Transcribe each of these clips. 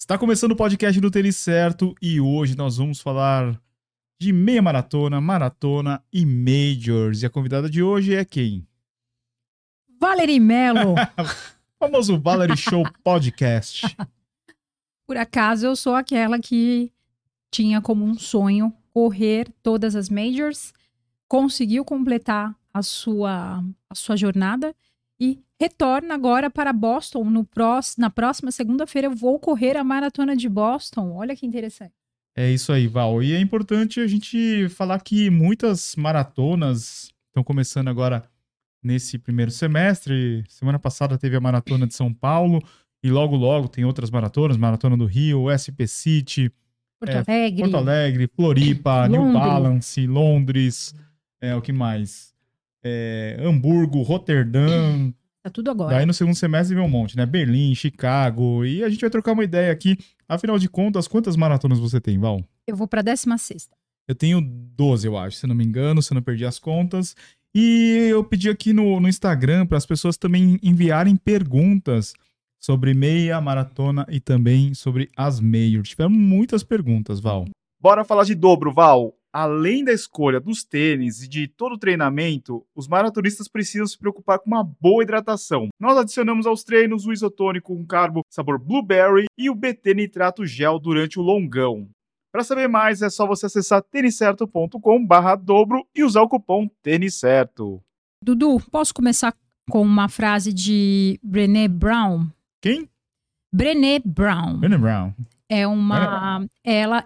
Está começando o podcast do Tênis Certo e hoje nós vamos falar de meia maratona, maratona e majors. E a convidada de hoje é quem? Valerie Mello. Famoso Valerie Show Podcast. Por acaso eu sou aquela que tinha como um sonho correr todas as majors, conseguiu completar a sua jornada e retorna agora para Boston. Na próxima segunda-feira eu vou correr a maratona de Boston. Olha que interessante. É isso aí, Val. E é importante a gente falar que muitas maratonas estão começando agora nesse primeiro semestre. Semana passada teve a Maratona de São Paulo e logo tem outras maratonas. Maratona do Rio, SP City, Porto Alegre, Floripa, Londres. New Balance, Londres, o que mais? Hamburgo, Roterdã. Tá tudo agora. Daí no segundo semestre vem um monte, né? Berlim, Chicago. E a gente vai trocar uma ideia aqui. Afinal de contas, quantas maratonas você tem, Val? Eu vou pra 16ª. Eu tenho 12, eu acho, se não me engano, se eu não perdi as contas. E eu pedi aqui no Instagram para as pessoas também enviarem perguntas sobre meia maratona e também sobre as majors. Tiveram muitas perguntas, Val. Bora falar de dobro, Val. Além da escolha dos tênis e de todo o treinamento, os maratonistas precisam se preocupar com uma boa hidratação. Nós adicionamos aos treinos o isotônico com carbo sabor blueberry e o BT nitrato gel durante o longão. Para saber mais, é só você acessar tenicerto.com/dobro e usar o cupom TENISCERTO. Dudu, posso começar com uma frase de Brené Brown? Quem? Brené Brown. Brené Brown. É uma... Ela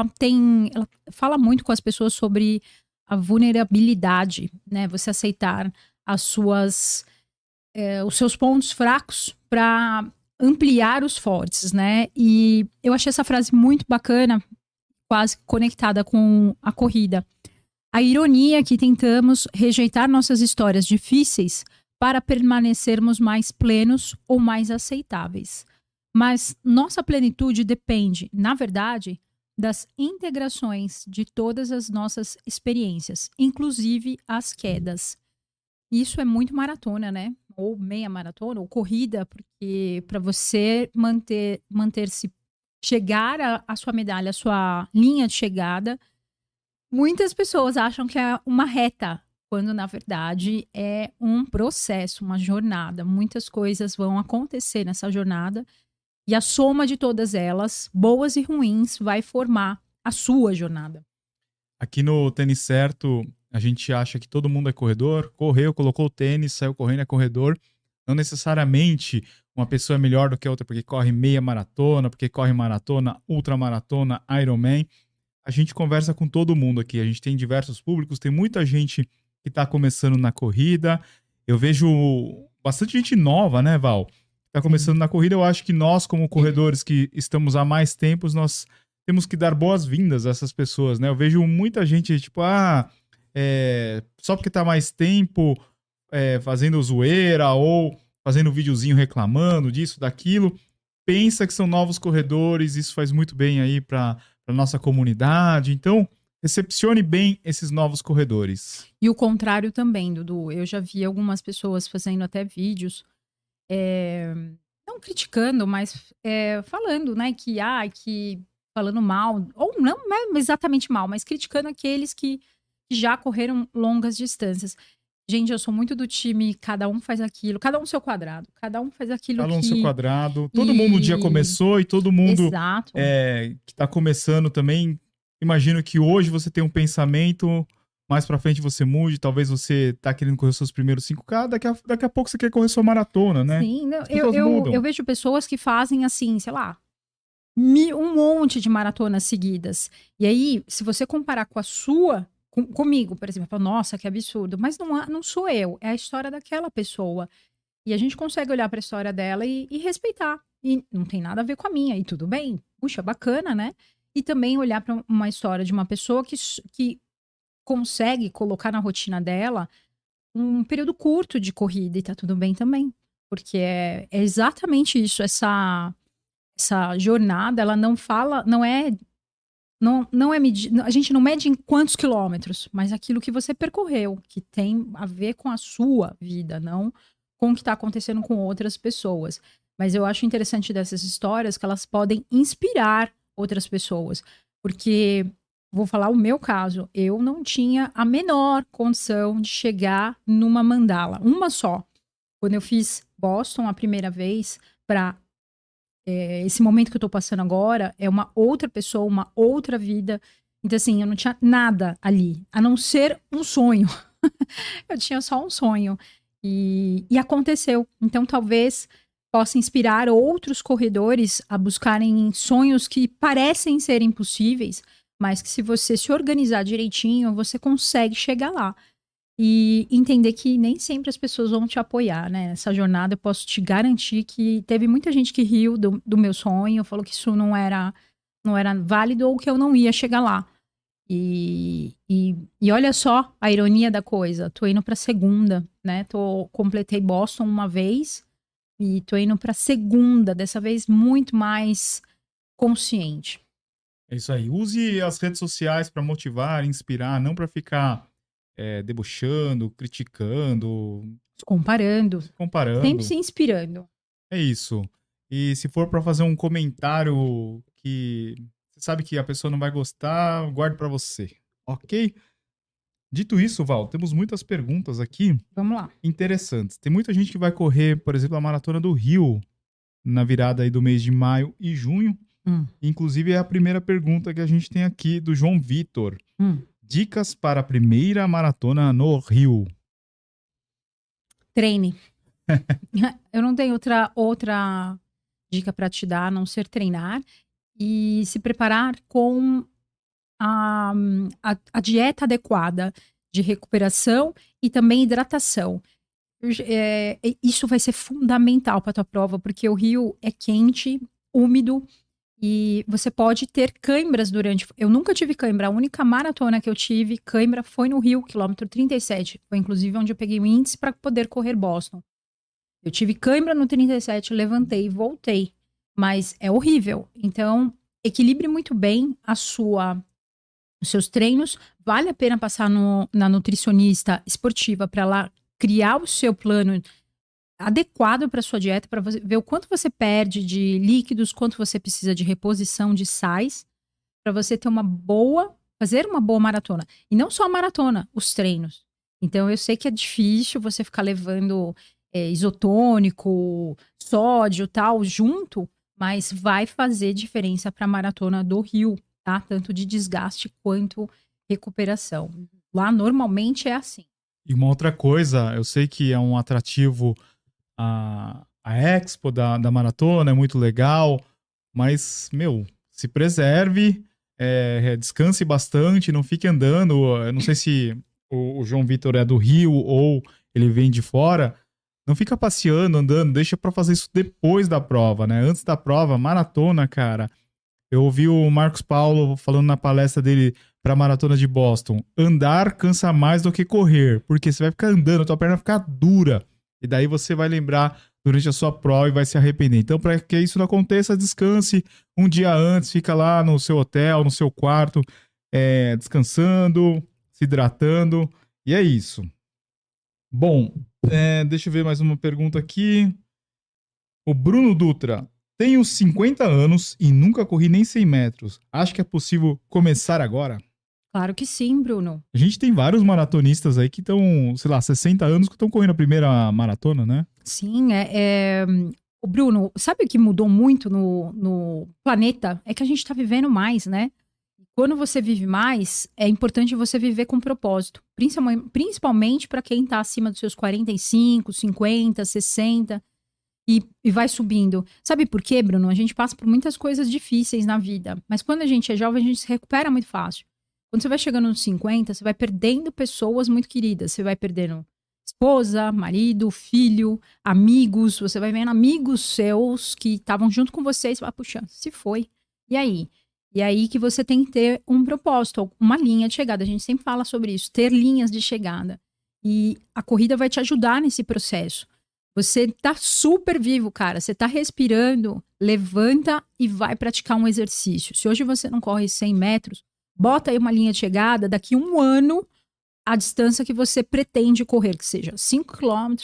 fala muito com as pessoas sobre a vulnerabilidade, né? Você aceitar os seus pontos fracos para ampliar os fortes, né? E eu achei essa frase muito bacana, quase conectada com a corrida. A ironia é que tentamos rejeitar nossas histórias difíceis para permanecermos mais plenos ou mais aceitáveis. Mas nossa plenitude depende, na verdade, das integrações de todas as nossas experiências, inclusive as quedas. Isso é muito maratona, né? Ou meia maratona, ou corrida, porque para você manter-se, chegar à sua medalha, à sua linha de chegada, muitas pessoas acham que é uma reta, quando na verdade é um processo, uma jornada. Muitas coisas vão acontecer nessa jornada. E a soma de todas elas, boas e ruins, vai formar a sua jornada. Aqui no Tênis Certo, a gente acha que todo mundo é corredor. Correu, colocou o tênis, saiu correndo, é corredor. Não necessariamente uma pessoa é melhor do que a outra porque corre meia maratona, porque corre maratona, ultramaratona, Ironman. A gente conversa com todo mundo aqui. A gente tem diversos públicos, tem muita gente que está começando na corrida. Eu vejo bastante gente nova, né, Val? Está começando na corrida. Eu acho que nós, como corredores que estamos há mais tempos, nós temos que dar boas-vindas a essas pessoas, né? Eu vejo muita gente, tipo, só porque está mais tempo fazendo zoeira ou fazendo videozinho reclamando disso, daquilo, pensa que são novos corredores, isso faz muito bem aí para a nossa comunidade. Então, recepcione bem esses novos corredores. E o contrário também, Dudu. Eu já vi algumas pessoas fazendo até vídeos não criticando, mas falando, né, que falando mal, ou não exatamente mal, mas criticando aqueles que já correram longas distâncias. Gente, eu sou muito do time, cada um faz aquilo, cada um seu quadrado, cada um faz aquilo cada um seu quadrado, todo mundo um dia começou e todo mundo que tá começando também, imagino que hoje você tem um pensamento, mais pra frente você mude, talvez você tá querendo correr seus primeiros 5K, daqui a pouco você quer correr sua maratona, né? Sim, eu vejo pessoas que fazem assim, sei lá, um monte de maratonas seguidas. E aí, se você comparar com a sua, comigo, por exemplo, nossa, que absurdo. Mas não sou eu, é a história daquela pessoa. E a gente consegue olhar pra história dela e respeitar. E não tem nada a ver com a minha, e tudo bem. Puxa, bacana, né? E também olhar pra uma história de uma pessoa que consegue colocar na rotina dela um período curto de corrida e tá tudo bem também. Porque é exatamente isso, essa jornada, ela não fala, não é a gente não mede em quantos quilômetros, mas aquilo que você percorreu, que tem a ver com a sua vida, não com o que está acontecendo com outras pessoas. Mas eu acho interessante dessas histórias que elas podem inspirar outras pessoas. Porque, vou falar o meu caso, eu não tinha a menor condição de chegar numa mandala, uma só. Quando eu fiz Boston a primeira vez, para esse momento que eu tô passando agora, é uma outra pessoa, uma outra vida. Então, assim, eu não tinha nada ali, a não ser um sonho. Eu tinha só um sonho. E aconteceu. Então, talvez possa inspirar outros corredores a buscarem sonhos que parecem ser impossíveis, mas que se você se organizar direitinho, você consegue chegar lá. E entender que nem sempre as pessoas vão te apoiar, né? Nessa jornada, eu posso te garantir que teve muita gente que riu do meu sonho, falou que isso não era válido ou que eu não ia chegar lá. E olha só a ironia da coisa. Tô indo pra segunda, né? Completei Boston uma vez e tô indo pra segunda, dessa vez muito mais consciente. É isso aí. Use as redes sociais para motivar, inspirar, não para ficar debochando, criticando, Comparando, comparando. sempre se inspirando. É isso. E se for para fazer um comentário que você sabe que a pessoa não vai gostar, guarde para você, ok? Dito isso, Val, temos muitas perguntas aqui Vamos lá. interessantes. Tem muita gente que vai correr, por exemplo, a Maratona do Rio na virada aí do mês de maio e junho. Inclusive é a primeira pergunta que a gente tem aqui do João Vitor. Dicas para a primeira maratona no Rio. Treine. Eu não tenho outra dica para te dar, a não ser treinar e se preparar com a dieta adequada de recuperação e também hidratação. Isso vai ser fundamental para a tua prova, porque o Rio é quente, úmido, e você pode ter cãibras durante... Eu nunca tive cãibra. A única maratona que eu tive cãibra foi no Rio, quilômetro 37. Foi inclusive onde eu peguei o índice para poder correr Boston. Eu tive cãibra no 37, levantei e voltei. Mas é horrível. Então, equilibre muito bem os seus treinos. Vale a pena passar na nutricionista esportiva para ela criar o seu plano adequado para sua dieta, para ver o quanto você perde de líquidos, quanto você precisa de reposição de sais, para você ter fazer uma boa maratona. E não só a maratona, os treinos. Então, eu sei que é difícil você ficar levando isotônico, sódio, tal, junto, mas vai fazer diferença para a maratona do Rio, tá? Tanto de desgaste quanto recuperação. Lá, normalmente, é assim. E uma outra coisa, eu sei que é um atrativo a Expo da maratona, é muito legal, mas, se preserve, descanse bastante, não fique andando. Eu não sei se o João Vitor é do Rio ou ele vem de fora. Não fica passeando, andando, deixa pra fazer isso depois da prova, né? Antes da prova, maratona, cara. Eu ouvi o Marcos Paulo falando na palestra dele pra maratona de Boston. Andar cansa mais do que correr, porque você vai ficar andando, tua perna vai ficar dura. E daí você vai lembrar durante a sua prova e vai se arrepender. Então, para que isso não aconteça, descanse um dia antes, fica lá no seu hotel, no seu quarto, descansando, se hidratando. E é isso. Bom, deixa eu ver mais uma pergunta aqui. O Bruno Dutra. Tenho 50 anos e nunca corri nem 100 metros. Acho que é possível começar agora? Claro que sim, Bruno. A gente tem vários maratonistas aí que estão, 60 anos que estão correndo a primeira maratona, né? Sim, O Bruno, sabe o que mudou muito no planeta? É que a gente está vivendo mais, né? Quando você vive mais, é importante você viver com propósito. Principalmente para quem está acima dos seus 45, 50, 60 e vai subindo. Sabe por quê, Bruno? A gente passa por muitas coisas difíceis na vida. Mas quando a gente é jovem, a gente se recupera muito fácil. Quando você vai chegando nos 50, você vai perdendo pessoas muito queridas. Você vai perdendo esposa, marido, filho, amigos. Você vai vendo amigos seus que estavam junto com você e você vai, puxa, se foi. E aí? E aí que você tem que ter um propósito, uma linha de chegada. A gente sempre fala sobre isso, ter linhas de chegada. E a corrida vai te ajudar nesse processo. Você tá super vivo, cara. Você tá respirando, levanta e vai praticar um exercício. Se hoje você não corre 100 metros, bota aí uma linha de chegada, daqui 1 ano, a distância que você pretende correr, que seja 5 quilômetros,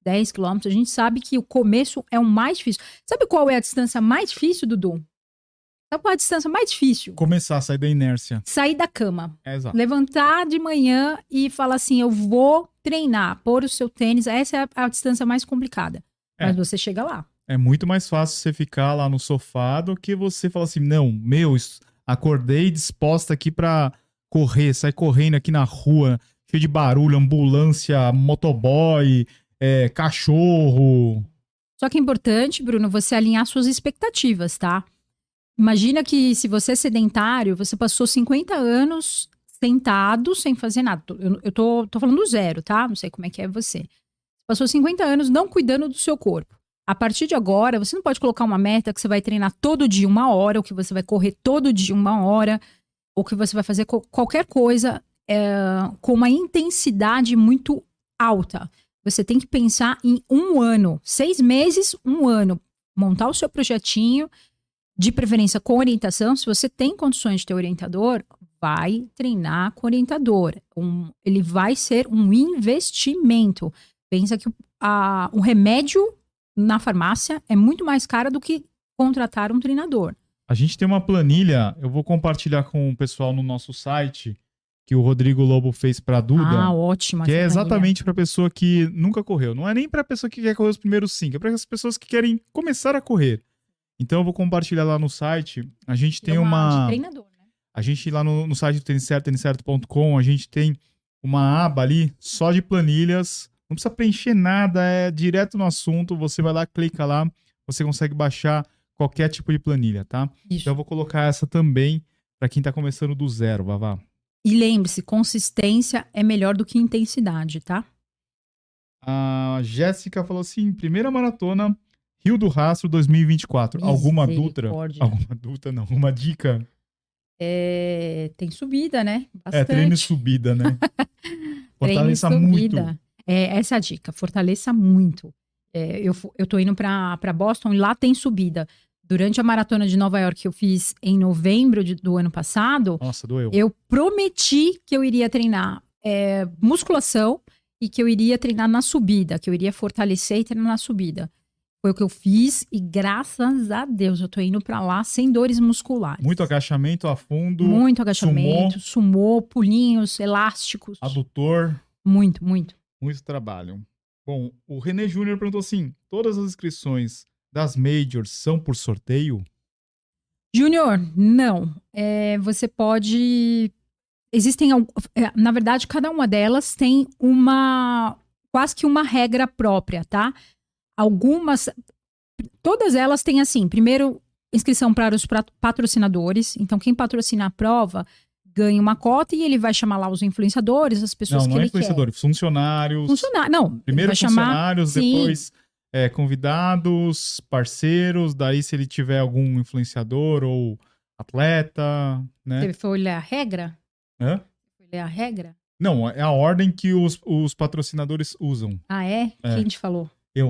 10 quilômetros, a gente sabe que o começo é o mais difícil. Sabe qual é a distância mais difícil, Dudu? Sabe qual é a distância mais difícil? Começar a sair da inércia. Sair da cama. Exato. Levantar de manhã e falar assim, eu vou treinar, pôr o seu tênis. Essa é a distância mais complicada. Mas você chega lá. É muito mais fácil você ficar lá no sofá do que você falar assim, não, acordei disposta aqui pra correr, sair correndo aqui na rua, cheio de barulho, ambulância, motoboy, cachorro. Só que é importante, Bruno, você alinhar suas expectativas, tá? Imagina que se você é sedentário, você passou 50 anos sentado, sem fazer nada. Eu tô falando do zero, tá? Não sei como é que é você. Passou 50 anos não cuidando do seu corpo. A partir de agora, você não pode colocar uma meta que você vai treinar todo dia 1 hora, ou que você vai correr todo dia 1 hora, ou que você vai fazer qualquer coisa com uma intensidade muito alta. Você tem que pensar em 1 ano, 6 meses, 1 ano. Montar o seu projetinho, de preferência com orientação. Se você tem condições de ter orientador, vai treinar com orientador. Ele vai ser um investimento. Pensa que o remédio na farmácia é muito mais caro do que contratar um treinador. A gente tem uma planilha, eu vou compartilhar com o pessoal no nosso site, que o Rodrigo Lobo fez para a Duda. Ah, ótimo. Que é exatamente para pessoa que nunca correu. Não é nem para pessoa que quer correr os primeiros 5, é para as pessoas que querem começar a correr. Então eu vou compartilhar lá no site. A gente tem uma... de treinador, né? A gente lá no site do têniscerto.com, a gente tem uma aba ali só de planilhas. Não precisa preencher nada, é direto no assunto. Você vai lá, clica lá, você consegue baixar qualquer tipo de planilha, tá? Isso. Então eu vou colocar essa também para quem tá começando do zero, Vavá. E lembre-se, consistência é melhor do que intensidade, tá? A Jéssica falou assim, primeira maratona, Rio do Rastro 2024. Alguma dica? Tem subida, né? Bastante. Treino e subida, né? Fortaleça muito. Essa é a dica, fortaleça muito. Eu tô indo pra Boston e lá tem subida. Durante a maratona de Nova York que eu fiz em novembro do ano passado, nossa, doeu. Eu prometi que eu iria treinar musculação e que eu iria treinar na subida, que eu iria fortalecer e treinar na subida. Foi o que eu fiz e graças a Deus eu tô indo pra lá sem dores musculares. Muito agachamento a fundo. Muito agachamento, sumô, pulinhos, elásticos. Adutor. Muito. Muito trabalho. Bom, o René Júnior perguntou assim, todas as inscrições das majors são por sorteio? Júnior, não. Você pode... Existem... Na verdade, cada uma delas tem quase que uma regra própria, tá? Todas elas têm assim, primeiro, inscrição para os patrocinadores. Então, quem patrocina a prova ganha uma cota e ele vai chamar lá os influenciadores, as pessoas que ele quer. Não, influenciadores, funcionários. Não, primeiro funcionários, depois convidados, parceiros, daí se ele tiver algum influenciador ou atleta, né? Você foi olhar a regra? Hã? Foi olhar a regra? Não, é a ordem que os patrocinadores usam. Ah, é? Quem te falou? Eu.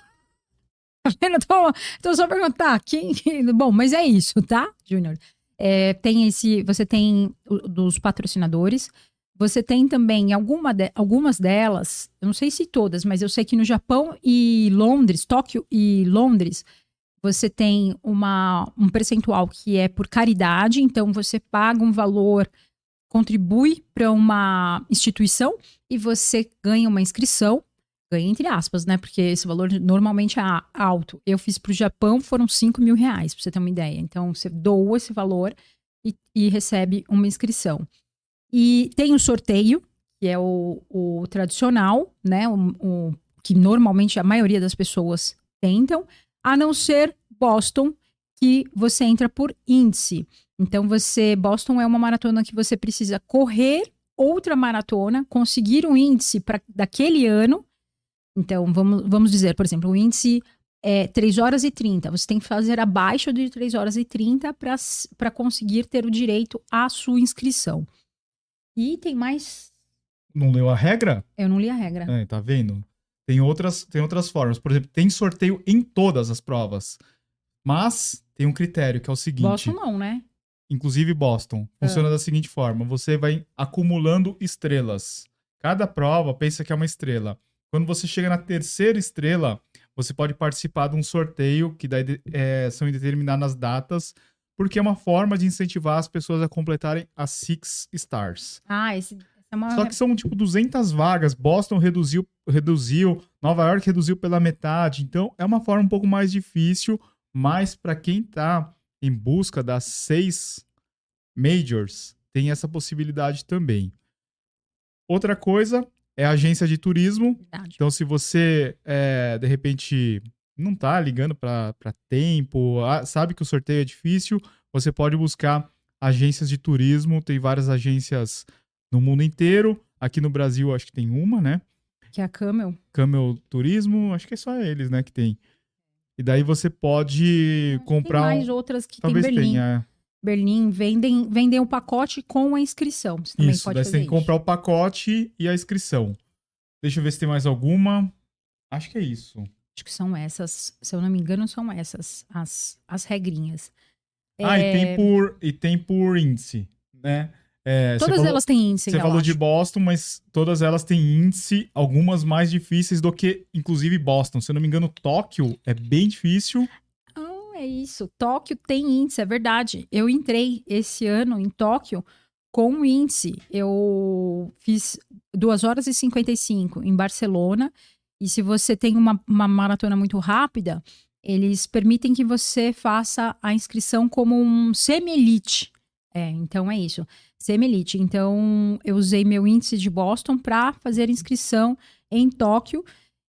Tô só perguntar. Bom, mas é isso, tá, Júnior? Você tem dos patrocinadores. Você tem também algumas delas, eu não sei se todas, mas eu sei que no Japão e Londres, Tóquio e Londres, você tem um percentual que é por caridade. Então, você paga um valor, contribui para uma instituição e você ganha uma inscrição. Ganha entre aspas, né? Porque esse valor normalmente é alto. Eu fiz para o Japão, foram R$5.000, para você ter uma ideia. Então, você doa esse valor e recebe uma inscrição. E tem o sorteio, que é o tradicional, né? Que normalmente a maioria das pessoas tentam, a não ser Boston, que você entra por índice. Então, Boston é uma maratona que você precisa correr outra maratona, conseguir um índice daquele ano. Então, vamos dizer, por exemplo, o índice é 3 horas e 30. Você tem que fazer abaixo de 3 horas e 30 para conseguir ter o direito à sua inscrição. E tem mais... Não leu a regra? Eu não li a regra. Tá vendo? Tem outras formas. Por exemplo, tem sorteio em todas as provas. Mas tem um critério, que é o seguinte... Boston não, né? Inclusive Boston. Funciona da seguinte forma. Você vai acumulando estrelas. Cada prova pensa que é uma estrela. Quando você chega na terceira estrela, você pode participar de um sorteio que daí são determinadas datas, porque é uma forma de incentivar as pessoas a completarem as 6 stars. Essa é uma... Só que são, tipo, 200 vagas. Boston reduziu, Nova York reduziu pela metade. Então, é uma forma um pouco mais difícil, mas para quem tá em busca das 6 majors, tem essa possibilidade também. Outra coisa é a agência de turismo. Verdade. Então, se você, de repente, não tá ligando para tempo, sabe que o sorteio é difícil, você pode buscar agências de turismo. Tem várias agências no mundo inteiro. Aqui no Brasil, acho que tem uma, né? Que é a Camel. Camel Turismo, acho que é só eles, né, que tem. E daí você pode comprar... Tem mais outras que Talvez tem Berlim. tenha. Berlim vendem o pacote com a inscrição. Você também Isso, pode daí fazer você tem que comprar o pacote e a inscrição. Deixa eu ver se tem mais alguma. Acho que é isso. Acho que são essas, se eu não me engano, são essas as regrinhas. E tem por índice, né? Todas elas têm índice, Você falou de Boston, mas todas elas têm índice, algumas mais difíceis do que, inclusive, Boston. Se eu não me engano, Tóquio é bem difícil. É isso. Tóquio tem índice, é verdade. Eu entrei esse ano em Tóquio com índice. Eu fiz 2 horas e 55 em Barcelona. E se você tem uma maratona muito rápida, eles permitem que você faça a inscrição como um semi-elite. Então é isso. Semi-elite. Então eu usei meu índice de Boston para fazer inscrição em Tóquio.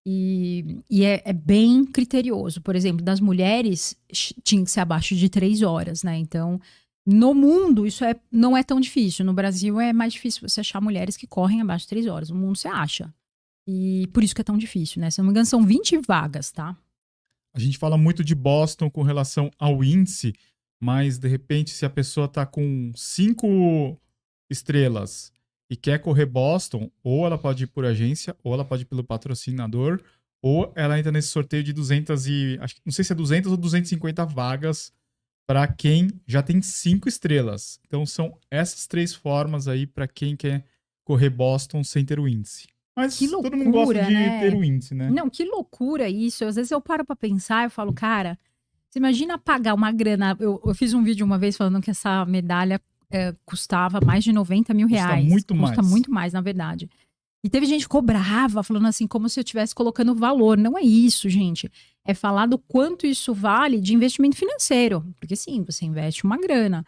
E é bem criterioso. Por exemplo, das mulheres, tinha que ser abaixo de 3 horas, né? Então, no mundo, isso não é tão difícil. No Brasil, é mais difícil você achar mulheres que correm abaixo de 3 horas. No mundo, você acha. E por isso que é tão difícil, né? Se não me engano, são 20 vagas, tá? A gente fala muito de Boston com relação ao índice, mas, de repente, se a pessoa tá com 5 estrelas e quer correr Boston, ou ela pode ir por agência, ou ela pode ir pelo patrocinador, ou ela entra nesse sorteio de 200 não sei se é 200 ou 250 vagas para quem já tem 5 estrelas. Então são essas 3 formas aí para quem quer correr Boston sem ter o índice. Mas que loucura, todo mundo gosta de né? ter o índice, né? Não, que loucura isso. Às vezes eu paro pra pensar, eu falo, cara, você imagina pagar uma grana. Eu fiz um vídeo uma vez falando que essa medalha custava mais de 90 mil reais. Custa muito mais, na verdade. E teve gente que cobrava, falando assim, como se eu estivesse colocando valor. Não é isso, gente. É falar do quanto isso vale de investimento financeiro. Porque sim, você investe uma grana.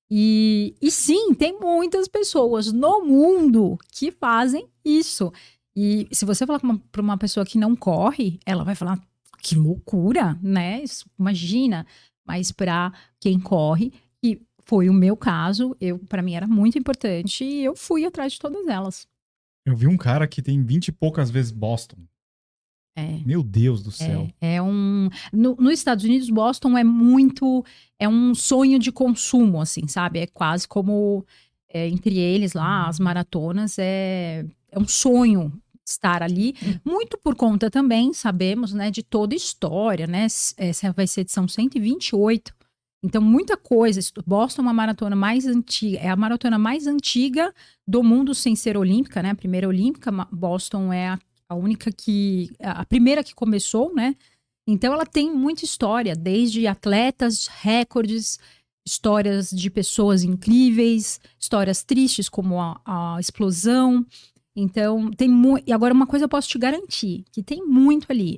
E sim, tem muitas pessoas no mundo que fazem isso. E se você falar para uma pessoa que não corre, ela vai falar, que loucura, né? Imagina. Mas para quem corre, e foi o meu caso, para mim era muito importante e eu fui atrás de todas elas. Eu vi um cara que tem 20 e poucas vezes Boston. Meu Deus do céu. Nos Estados Unidos, Boston é um sonho de consumo, assim, sabe? É quase como, entre eles lá, as maratonas, é um sonho estar ali. Muito por conta também, sabemos, né, de toda a história, né? Essa vai ser a edição 128. Então, muita coisa. Boston é uma maratona mais antiga, é a maratona mais antiga do mundo sem ser olímpica, né? A primeira olímpica, Boston é a única a primeira que começou, né? Então, ela tem muita história, desde atletas, recordes, histórias de pessoas incríveis, histórias tristes, como a explosão. Então, tem muito. E agora, uma coisa eu posso te garantir, que tem muito ali.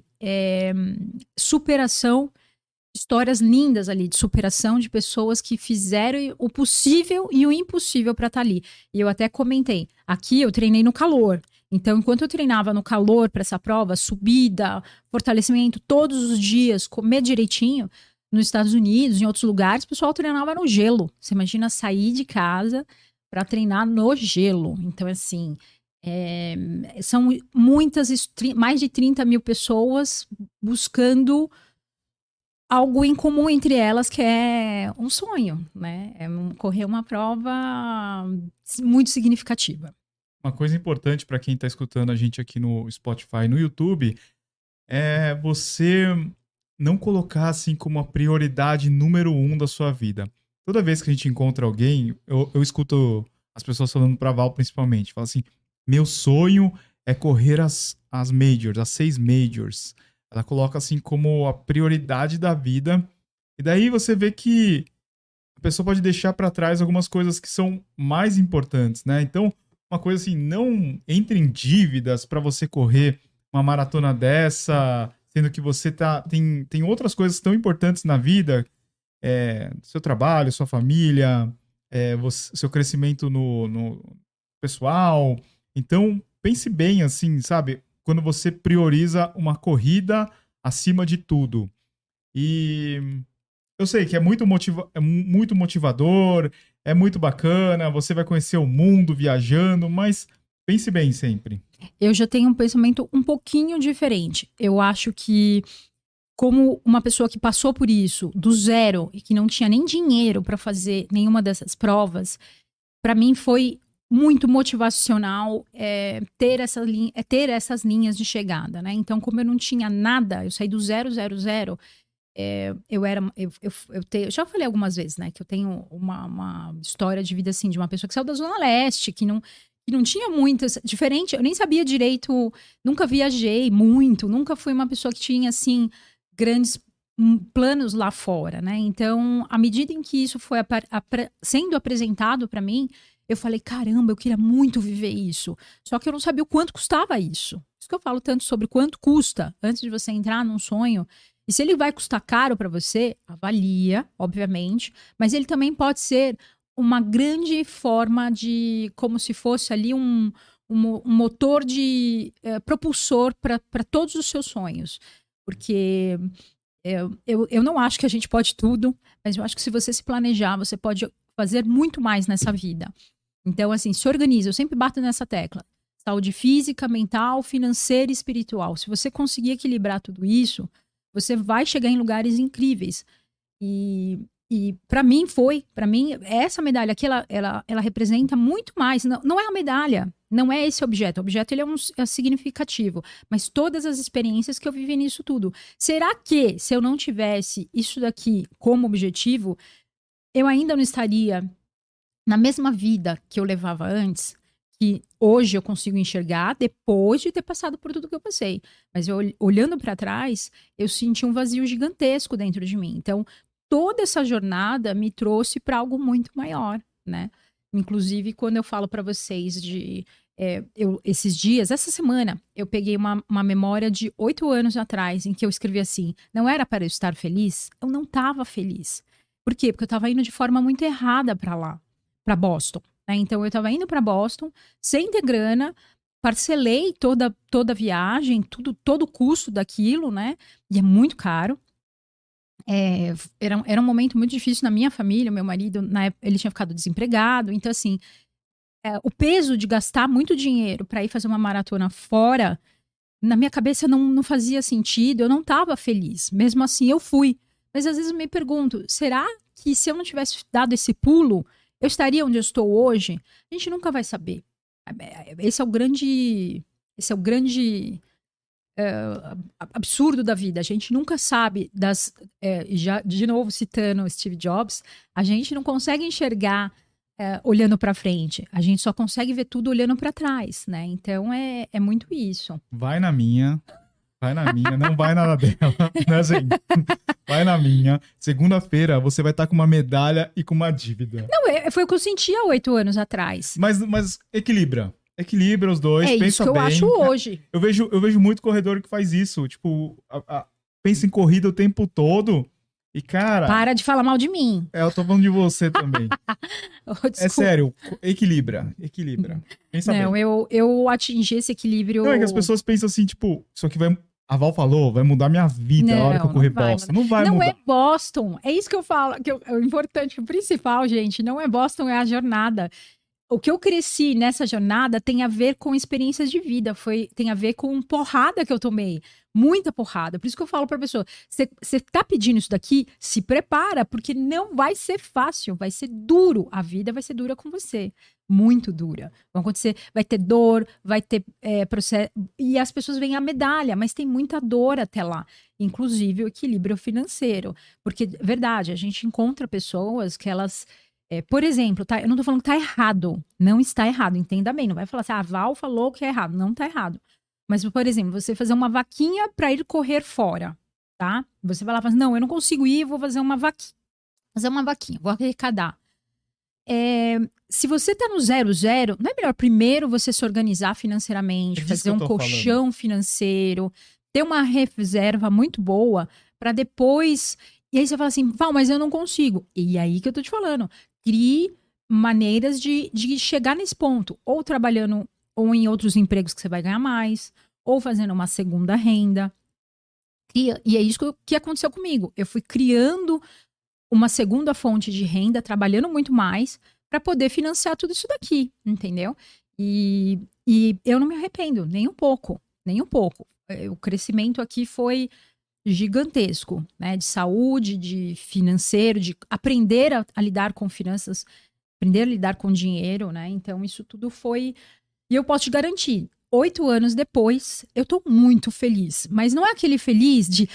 Superação. Histórias lindas ali de superação de pessoas que fizeram o possível e o impossível para estar ali. E eu até comentei, aqui eu treinei no calor. Então, enquanto eu treinava no calor para essa prova, subida, fortalecimento, todos os dias, comer direitinho, nos Estados Unidos, em outros lugares, o pessoal treinava no gelo. Você imagina sair de casa para treinar no gelo. Então, assim, são mais de 30 mil pessoas buscando algo em comum entre elas, que é um sonho, né? Correr uma prova muito significativa. Uma coisa importante para quem está escutando a gente aqui no Spotify e no YouTube é você não colocar assim como a prioridade número 1 da sua vida. Toda vez que a gente encontra alguém, eu escuto as pessoas falando para Val principalmente, fala assim, meu sonho é correr as as majors, as 6 majors. Ela coloca assim como a prioridade da vida. E daí você vê que a pessoa pode deixar para trás algumas coisas que são mais importantes, né? Então, uma coisa assim, não entre em dívidas para você correr uma maratona dessa, sendo que você tem outras coisas tão importantes na vida, seu trabalho, sua família, seu crescimento no pessoal. Então, pense bem, assim, sabe? Quando você prioriza uma corrida acima de tudo. E eu sei que é muito motivador, é muito bacana, você vai conhecer o mundo viajando, mas pense bem sempre. Eu já tenho um pensamento um pouquinho diferente. Eu acho que, como uma pessoa que passou por isso do zero e que não tinha nem dinheiro para fazer nenhuma dessas provas, para mim foi muito motivacional ter essas linhas de chegada, né? Então, como eu não tinha nada, eu saí do 000, eu já falei algumas vezes, né, que eu tenho uma história de vida assim, de uma pessoa que saiu da Zona Leste, que não tinha muitas, diferente, eu nem sabia direito, nunca viajei muito, nunca fui uma pessoa que tinha, assim, grandes planos lá fora, né? Então, à medida em que isso foi sendo apresentado para mim, eu falei, caramba, eu queria muito viver isso. Só que eu não sabia o quanto custava isso. Por isso que eu falo tanto sobre quanto custa antes de você entrar num sonho. E se ele vai custar caro para você, avalia, obviamente, mas ele também pode ser uma grande forma de, como se fosse ali um motor de propulsor para todos os seus sonhos. Porque eu não acho que a gente pode tudo, mas eu acho que se você se planejar, você pode fazer muito mais nessa vida. Então, assim, se organiza. Eu sempre bato nessa tecla. Saúde física, mental, financeira e espiritual. Se você conseguir equilibrar tudo isso, você vai chegar em lugares incríveis. E para mim essa medalha aqui, ela representa muito mais. Não é a medalha, não é esse objeto. O objeto ele é significativo, mas todas as experiências que eu vivi nisso tudo. Será que se eu não tivesse isso daqui como objetivo, eu ainda não estaria na mesma vida que eu levava antes? Que hoje eu consigo enxergar depois de ter passado por tudo que eu passei. Mas eu, olhando para trás, eu senti um vazio gigantesco dentro de mim. Então, toda essa jornada me trouxe para algo muito maior, né? Inclusive, quando eu falo para vocês esses dias, essa semana, eu peguei uma memória de 8 anos atrás, em que eu escrevi assim, não era para eu estar feliz? Eu não estava feliz. Por quê? Porque eu estava indo de forma muito errada para lá, para Boston. Né? Então, eu estava indo para Boston, sem ter grana, parcelei toda a viagem, todo o custo daquilo, né? E é muito caro. Era um momento muito difícil na minha família. Meu marido, na época, ele tinha ficado desempregado. Então, assim, o peso de gastar muito dinheiro para ir fazer uma maratona fora, na minha cabeça não fazia sentido. Eu não estava feliz. Mesmo assim, eu fui. Mas às vezes eu me pergunto, será que se eu não tivesse dado esse pulo, eu estaria onde eu estou hoje? A gente nunca vai saber. Esse é o grande absurdo da vida. A gente nunca sabe já de novo citando Steve Jobs, a gente não consegue enxergar olhando para frente. A gente só consegue ver tudo olhando para trás, né? Então é muito isso. Vai na minha, não vai nada dela, né, gente? Vai na minha. Segunda-feira você vai estar com uma medalha e com uma dívida. Não, foi o que eu senti há 8 anos atrás. Mas equilibra. Equilibra os dois, pensa bem. É isso que eu acho hoje. Eu vejo muito corredor que faz isso. Tipo, pensa em corrida o tempo todo. E, cara... Para de falar mal de mim. Eu tô falando de você também. É sério, equilibra. Pensa bem. Não, eu atingi esse equilíbrio... Não, é que as pessoas pensam assim, tipo, isso aqui vai... A Val falou, vai mudar minha vida a hora que eu correr Boston. Não vai mudar. Não é Boston. É isso que eu falo. O importante, o principal, gente, não é Boston, é a jornada. O que eu cresci nessa jornada tem a ver com experiências de vida, tem a ver com porrada que eu tomei, muita porrada. Por isso que eu falo pra pessoa, você tá pedindo isso daqui, se prepara, porque não vai ser fácil, vai ser duro. A vida vai ser dura com você, muito dura. Vai ter dor, vai ter processo, e as pessoas veem a medalha, mas tem muita dor até lá. Inclusive o equilíbrio financeiro. Porque, verdade, a gente encontra pessoas que elas... por exemplo, tá? Eu não tô falando que tá errado. Não está errado, entenda bem. Não vai falar assim, a Val falou que é errado. Não tá errado. Mas, por exemplo, você fazer uma vaquinha para ir correr fora, tá? Você vai lá e fala assim, não, eu não consigo ir, vou fazer uma vaquinha. Fazer uma vaquinha, vou arrecadar. Se você tá no 0-0, não é melhor primeiro você se organizar financeiramente, fazer um colchão financeiro, ter uma reserva muito boa para depois. E aí você fala assim, Val, mas eu não consigo. E aí que eu tô te falando, crie maneiras de chegar nesse ponto, ou trabalhando ou em outros empregos que você vai ganhar mais, ou fazendo uma segunda renda. E é isso que aconteceu comigo. Eu fui criando uma segunda fonte de renda, trabalhando muito mais, para poder financiar tudo isso daqui, entendeu? E eu não me arrependo, nem um pouco, nem um pouco. O crescimento aqui foi gigantesco, né? De saúde, de financeiro, de aprender a lidar com finanças, aprender a lidar com dinheiro, né? Então, isso tudo foi. E eu posso te garantir, 8 anos depois, eu tô muito feliz. Mas não é aquele feliz de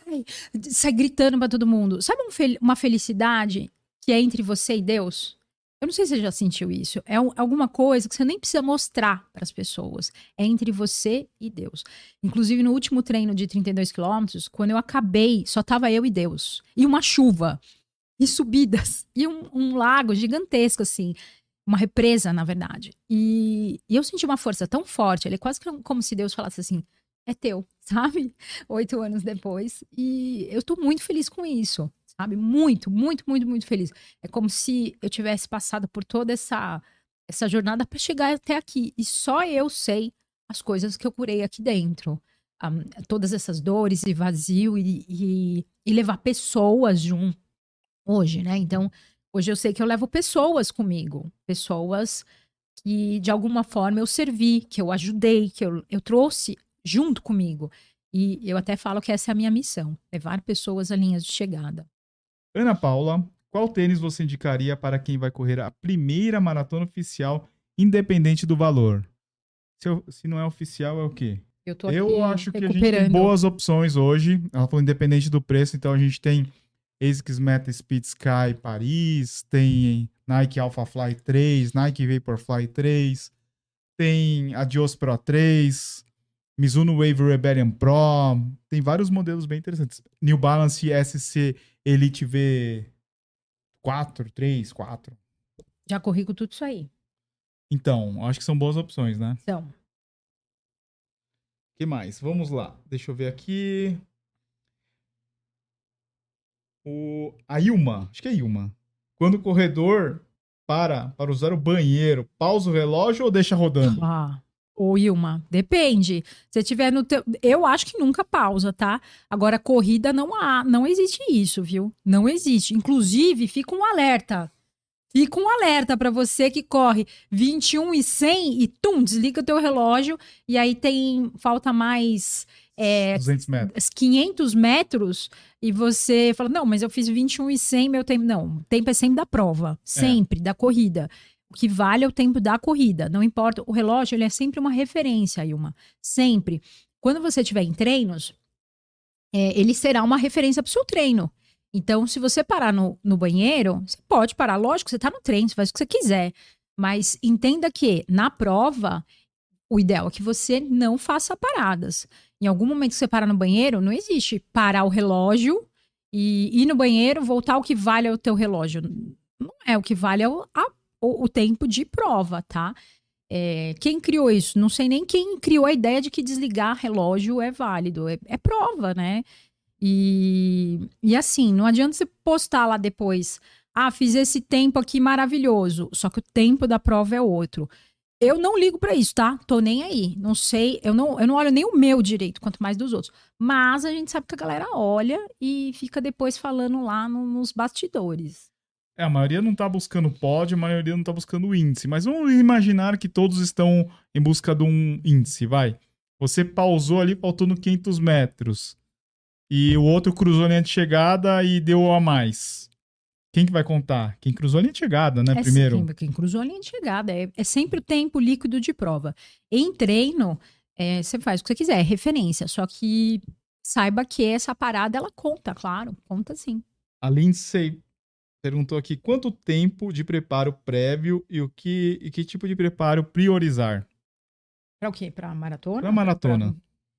sai gritando pra todo mundo. Sabe uma felicidade que é entre você e Deus? Eu não sei se você já sentiu isso. É alguma coisa que você nem precisa mostrar para as pessoas. É entre você e Deus. Inclusive, no último treino de 32 quilômetros, quando eu acabei, só tava eu e Deus. E uma chuva. E subidas. E um lago gigantesco, assim. Uma represa, na verdade. E eu senti uma força tão forte. Ele é quase como se Deus falasse assim, é teu, sabe? 8 anos depois. E eu tô muito feliz com isso, sabe? Muito, muito, muito, muito feliz. É como se eu tivesse passado por toda essa jornada para chegar até aqui. E só eu sei as coisas que eu curei aqui dentro. Todas essas dores e vazio e levar pessoas junto hoje, né? Então, hoje eu sei que eu levo pessoas comigo. Pessoas que, de alguma forma, eu servi, que eu ajudei, que eu trouxe junto comigo. E eu até falo que essa é a minha missão, levar pessoas a linhas de chegada. Ana Paula, qual tênis você indicaria para quem vai correr a primeira maratona oficial, independente do valor? Se não é oficial, é o quê? Eu tô aqui Eu acho que a gente tem recuperando. boas opções hoje. Ela falou independente do preço, então a gente tem ASICS Meta Speed Sky Paris, tem Nike Alpha Fly 3, Nike Vaporfly 3, tem Adios Pro 3, Mizuno Wave Rebellion Pro, tem vários modelos bem interessantes. New Balance SC Elite V 4, 3, 4. Já corri com tudo isso aí. Então, acho que são boas opções, né? Então, O que mais? Vamos lá. Deixa eu ver aqui. A Ilma. Acho que é Ilma. Quando o corredor para usar o banheiro, pausa o relógio ou deixa rodando? Ô, Ilma, depende. Se tiver no teu. Eu acho que nunca pausa, tá? Agora, corrida não existe isso, viu? Não existe. Inclusive, fica um alerta. Fica um alerta para você que corre 21 e 100 e desliga o teu relógio e aí falta mais 200 metros. 500 metros e você fala, não, mas eu fiz 21 e 100, meu tempo. Não, o tempo é sempre da prova, sempre, da corrida. O que vale é o tempo da corrida, não importa. O relógio, ele é sempre uma referência, Ilma. Sempre. Quando você estiver em treinos, ele será uma referência para o seu treino. Então, se você parar no banheiro, você pode parar. Lógico, você está no treino, você faz o que você quiser. Mas entenda que, na prova, o ideal é que você não faça paradas. Em algum momento que você parar no banheiro, não existe parar o relógio e ir no banheiro, voltar. O que vale é o teu relógio. Não é, o que vale é o tempo de prova, tá? Quem criou isso? Não sei nem quem criou a ideia de que desligar relógio é válido. É prova, né? E assim, não adianta você postar lá depois, fiz esse tempo aqui maravilhoso, só que o tempo da prova é outro. Eu não ligo pra isso, tá? Tô nem aí. Não sei, eu não olho nem o meu direito, quanto mais dos outros. Mas a gente sabe que a galera olha e fica depois falando lá nos bastidores. A maioria não tá buscando pódio, a maioria não tá buscando índice. Mas vamos imaginar que todos estão em busca de um índice, vai. Você pausou ali, faltando 500 metros. E o outro cruzou a linha de chegada e deu a mais. Quem que vai contar? Quem cruzou a linha de chegada, né? Primeiro. Quem cruzou a linha de chegada. É sempre o tempo líquido de prova. Em treino, você faz o que você quiser, é referência. Só que saiba que essa parada, ela conta, claro. Conta sim. A Lindsay perguntou aqui, quanto tempo de preparo prévio e que tipo de preparo priorizar? Pra o quê? Pra maratona? Pra maratona.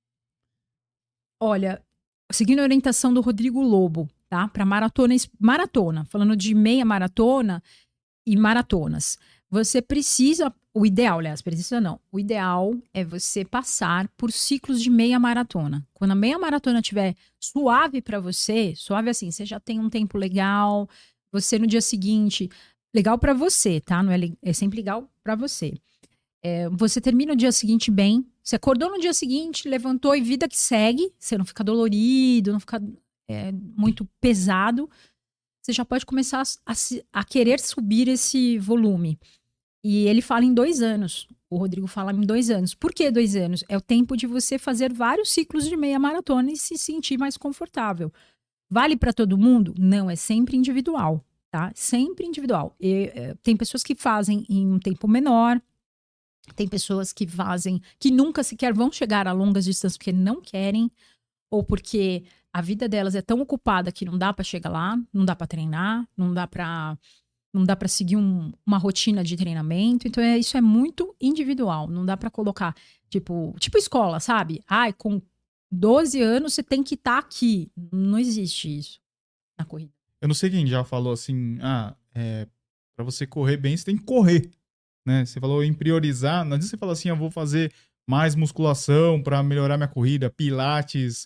Olha, seguindo a orientação do Rodrigo Lobo, tá? Pra maratona, falando de meia maratona e maratonas. Você precisa, o ideal, aliás, precisa não. O ideal é você passar por ciclos de meia maratona. Quando a meia maratona estiver suave pra você, suave assim, você já tem um tempo legal, você no dia seguinte, legal pra você, tá? Não é, é sempre legal pra você. Você termina o dia seguinte bem, você acordou no dia seguinte, levantou e vida que segue, você não fica dolorido, não fica muito pesado, você já pode começar a querer subir esse volume. E ele fala em 2 anos, o Rodrigo fala em 2 anos. Por que 2 anos? É o tempo de você fazer vários ciclos de meia maratona e se sentir mais confortável. Vale para todo mundo? Não, é sempre individual, tá? Sempre individual. Tem pessoas que fazem em um tempo menor, tem pessoas que fazem, que nunca sequer vão chegar a longas distâncias porque não querem, ou porque a vida delas é tão ocupada que não dá para chegar lá, não dá para treinar, não dá para seguir uma rotina de treinamento. Então isso é muito individual, não dá para colocar tipo escola, sabe? Ai, com 12 anos você tem que estar aqui. Não existe isso na corrida. Eu não sei quem já falou assim, pra você correr bem, você tem que correr. Né? Você falou em priorizar, não adianta você falar assim, eu vou fazer mais musculação para melhorar minha corrida, pilates,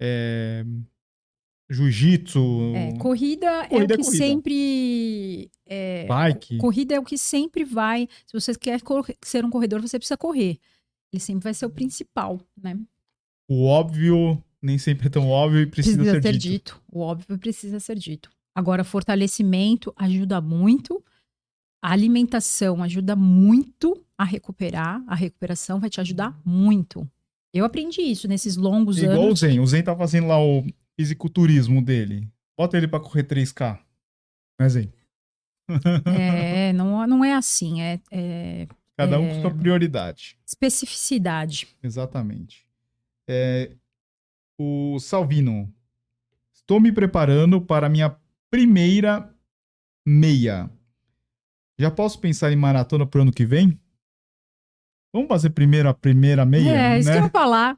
jiu-jitsu. Corrida é o que sempre... Bike. Corrida é o que sempre vai... Se você quer ser um corredor, você precisa correr. Ele sempre vai ser o principal, né? O óbvio nem sempre é tão óbvio e precisa ser dito. O óbvio precisa ser dito. Agora, fortalecimento ajuda muito. A alimentação ajuda muito a recuperar. A recuperação vai te ajudar muito. Eu aprendi isso nesses longos anos. Igual o Zen. O Zen tá fazendo lá o fisiculturismo dele. Bota ele pra correr 3K. Não é Zen? Não é assim. Cada um com sua prioridade. Especificidade. Exatamente. O Salvino. Estou me preparando para a minha primeira meia. Já posso pensar em maratona pro ano que vem? Vamos fazer primeiro a primeira meia? Isso né? que eu ia falar.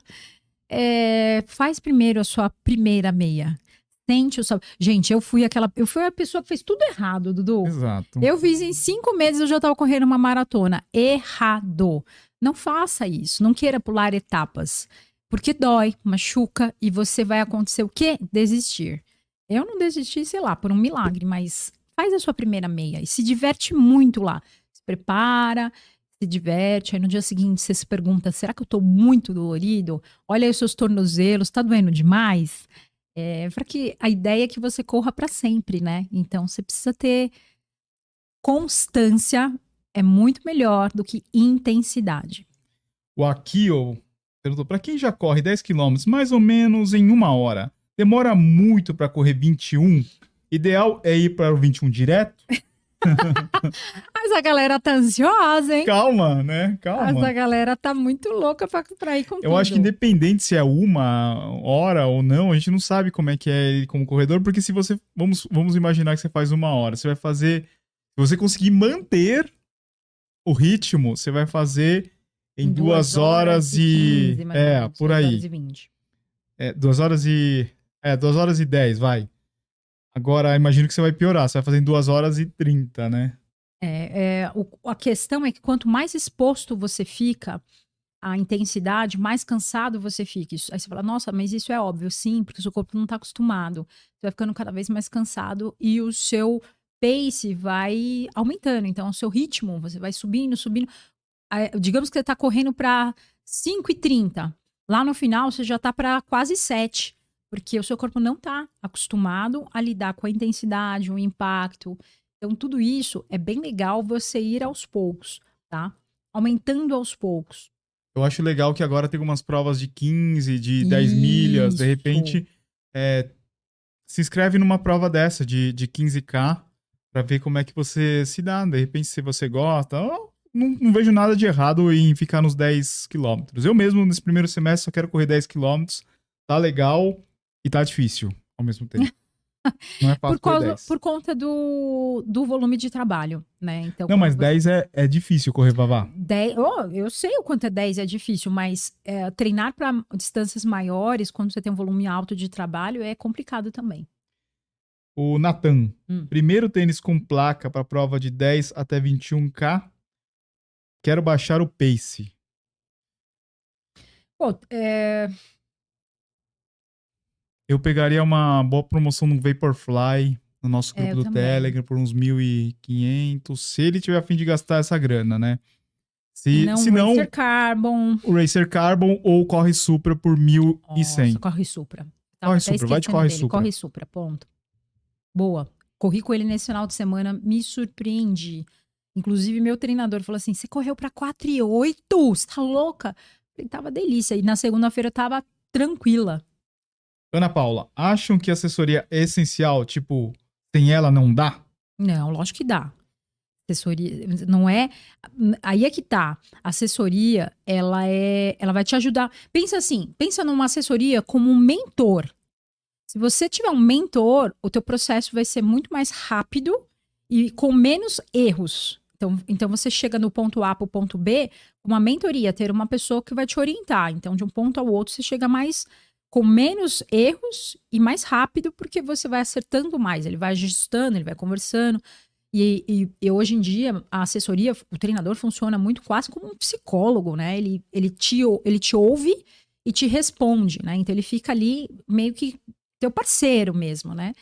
Faz primeiro a sua primeira meia. Sente o seu... Gente, eu fui a pessoa que fez tudo errado, Dudu. Exato. Eu fiz em 5 meses, eu já tava correndo uma maratona. Errado. Não faça isso. Não queira pular etapas. Porque dói, machuca e você vai acontecer o quê? Desistir. Eu não desisti, sei lá, por um milagre, mas faz a sua primeira meia e se diverte muito lá. Se prepara, se diverte. Aí no dia seguinte você se pergunta, será que eu tô muito dolorido? Olha aí os seus tornozelos, tá doendo demais? Para que a ideia é que você corra para sempre, né? Então você precisa ter constância, é muito melhor do que intensidade. O Akio perguntou, para quem já corre 10 km mais ou menos em 1 hora, demora muito para correr 21? Ideal é ir para o 21 direto? Mas a galera tá ansiosa, hein? Calma, né? Calma. Essa galera tá muito louca pra ir com tudo. Eu acho que independente se é 1 hora ou não, a gente não sabe como é que é ele como corredor, porque se você... Vamos imaginar que você faz 1 hora. Você vai fazer... Se você conseguir manter o ritmo, você vai fazer em 2 horas e... 15, mais ou menos, por aí. 2 horas e 20. 2 horas e... 2 horas e 10, vai. Agora, imagino que você vai piorar. Você vai fazer em 2 horas e 30, né? A questão é que quanto mais exposto você fica à intensidade, mais cansado você fica. Aí você fala, nossa, mas isso é óbvio. Sim, porque o seu corpo não está acostumado. Você vai ficando cada vez mais cansado e o seu pace vai aumentando. Então, o seu ritmo, você vai subindo. Digamos que você está correndo para 5:30. Lá no final, você já está para quase 7. Porque o seu corpo não está acostumado a lidar com a intensidade, o impacto. Então, tudo isso é bem legal você ir aos poucos, tá? Aumentando aos poucos. Eu acho legal que agora tem algumas provas de 15, de 10 milhas. De repente, se inscreve numa prova dessa, de 15K, para ver como é que você se dá. De repente, se você gosta... Não vejo nada de errado em ficar nos 10 quilômetros. Eu mesmo, nesse primeiro semestre, só quero correr 10 quilômetros. Tá legal... E tá difícil, ao mesmo tempo. Não é fácil correr 10. Por conta do volume de trabalho, né? Então, Não, mas 10 é difícil correr, Vavá. 10, eu sei o quanto é 10 é difícil, mas treinar para distâncias maiores, quando você tem um volume alto de trabalho, é complicado também. O Nathan, primeiro tênis com placa para prova de 10 até 21K. Quero baixar o pace. Pô, Eu pegaria uma boa promoção no Vaporfly, no nosso grupo do também. Telegram, por uns 1.500, se ele tiver a fim de gastar essa grana, né? Se não, Racer Carbon. o Racer Carbon ou o Corre Supra por 1.100. Nossa, Corre Supra. Corre Supra, vai de Corre Supra. Corre Supra, ponto. Boa. Corri com ele nesse final de semana, me surpreendi. Inclusive, meu treinador falou assim, você correu pra 4,8? Você tá louca? Ele tava delícia. E na segunda-feira eu tava tranquila. Ana Paula, acham que assessoria é essencial? Tipo, sem ela não dá? Não, lógico que dá. Assessoria, não é... Aí é que tá. A assessoria, ela vai te ajudar. Pensa assim, pensa numa assessoria como um mentor. Se você tiver um mentor, o teu processo vai ser muito mais rápido e com menos erros. Então você chega no ponto A para o ponto B, uma mentoria, ter uma pessoa que vai te orientar. Então, de um ponto ao outro, você chega mais com menos erros e mais rápido, porque você vai acertando mais. Ele vai ajustando, ele vai conversando. E hoje em dia, a assessoria, o treinador funciona muito quase como um psicólogo, né? Ele te ouve e te responde, né? Então, ele fica ali meio que teu parceiro mesmo, né?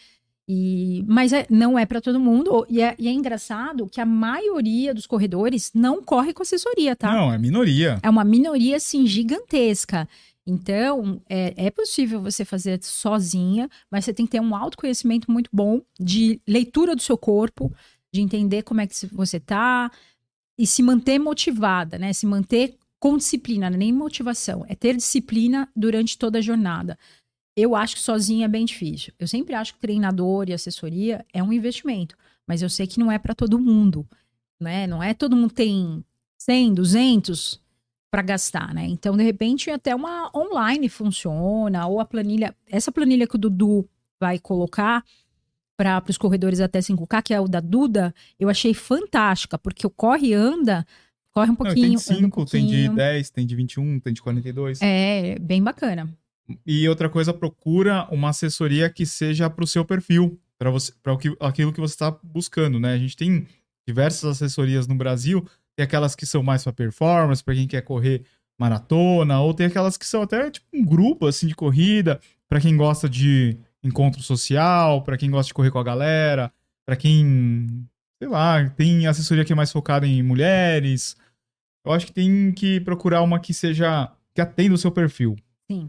Mas não é para todo mundo. E é engraçado que a maioria dos corredores não corre com assessoria, tá? Não, é minoria. É uma minoria, assim, gigantesca. Então, é possível você fazer sozinha, mas você tem que ter um autoconhecimento muito bom de leitura do seu corpo, de entender como é que você tá e se manter motivada, né? Se manter com disciplina, nem motivação. É ter disciplina durante toda a jornada. Eu acho que sozinha é bem difícil. Eu sempre acho que treinador e assessoria é um investimento, mas eu sei que não é para todo mundo, né? Não é todo mundo que tem 100, 200 para gastar, né? Então, de repente, até uma online funciona, ou a planilha, essa planilha que o Dudu vai colocar para os corredores até 5K, que é o da Duda, eu achei fantástica, porque o corre e anda, corre um pouquinho, tem de 5, tem de 10, tem de 21, tem de 42. É, bem bacana. E outra coisa, procura uma assessoria que seja para o seu perfil, para aquilo que você está buscando, né? A gente tem diversas assessorias no Brasil, tem aquelas que são mais para performance, para quem quer correr maratona, ou tem aquelas que são até tipo um grupo assim de corrida, para quem gosta de encontro social, para quem gosta de correr com a galera, para quem, sei lá, tem assessoria que é mais focada em mulheres. Eu acho que tem que procurar uma que atenda o seu perfil. Sim.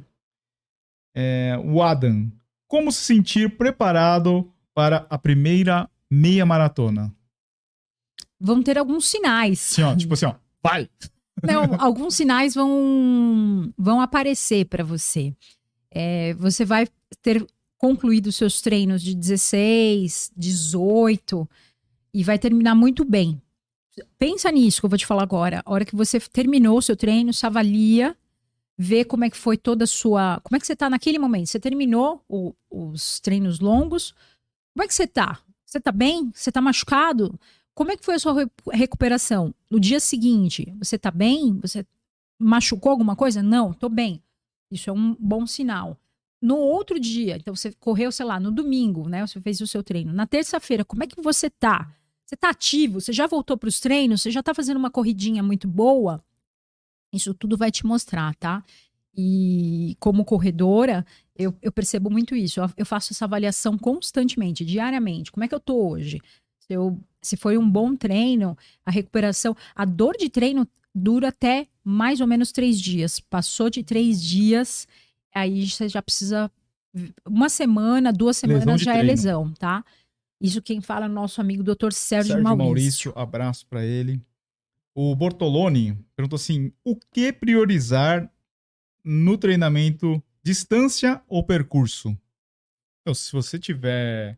O Adam, como se sentir preparado para a primeira meia maratona? Vão ter alguns sinais. Sim, ó, tipo assim, ó, vai! Não, alguns sinais vão aparecer para você. Você vai ter concluído os seus treinos de 16, 18 e vai terminar muito bem. Pensa nisso que eu vou te falar agora. A hora que você terminou o seu treino, se avalia, vê como é que foi toda a sua... Como é que você tá naquele momento? Você terminou os treinos longos. Como é que você tá? Você tá bem? Você tá machucado? Como é que foi a sua recuperação? No dia seguinte, você tá bem? Você machucou alguma coisa? Não, tô bem. Isso é um bom sinal. No outro dia, então você correu, sei lá, no domingo, né? Você fez o seu treino. Na terça-feira, como é que você tá? Você tá ativo? Você já voltou para os treinos? Você já tá fazendo uma corridinha muito boa? Isso tudo vai te mostrar, tá? E como corredora, eu percebo muito isso. Eu faço essa avaliação constantemente, diariamente. Como é que eu tô hoje? Se foi um bom treino, a recuperação... A dor de treino dura até mais ou menos 3 dias. Passou de 3 dias, aí você já precisa... 1 semana, 2 semanas já é lesão, tá? Isso quem fala é o nosso amigo Dr. Sérgio Maurício. Abraço para ele. O Bortoloni perguntou assim, o que priorizar no treinamento, distância ou percurso? Então, se você tiver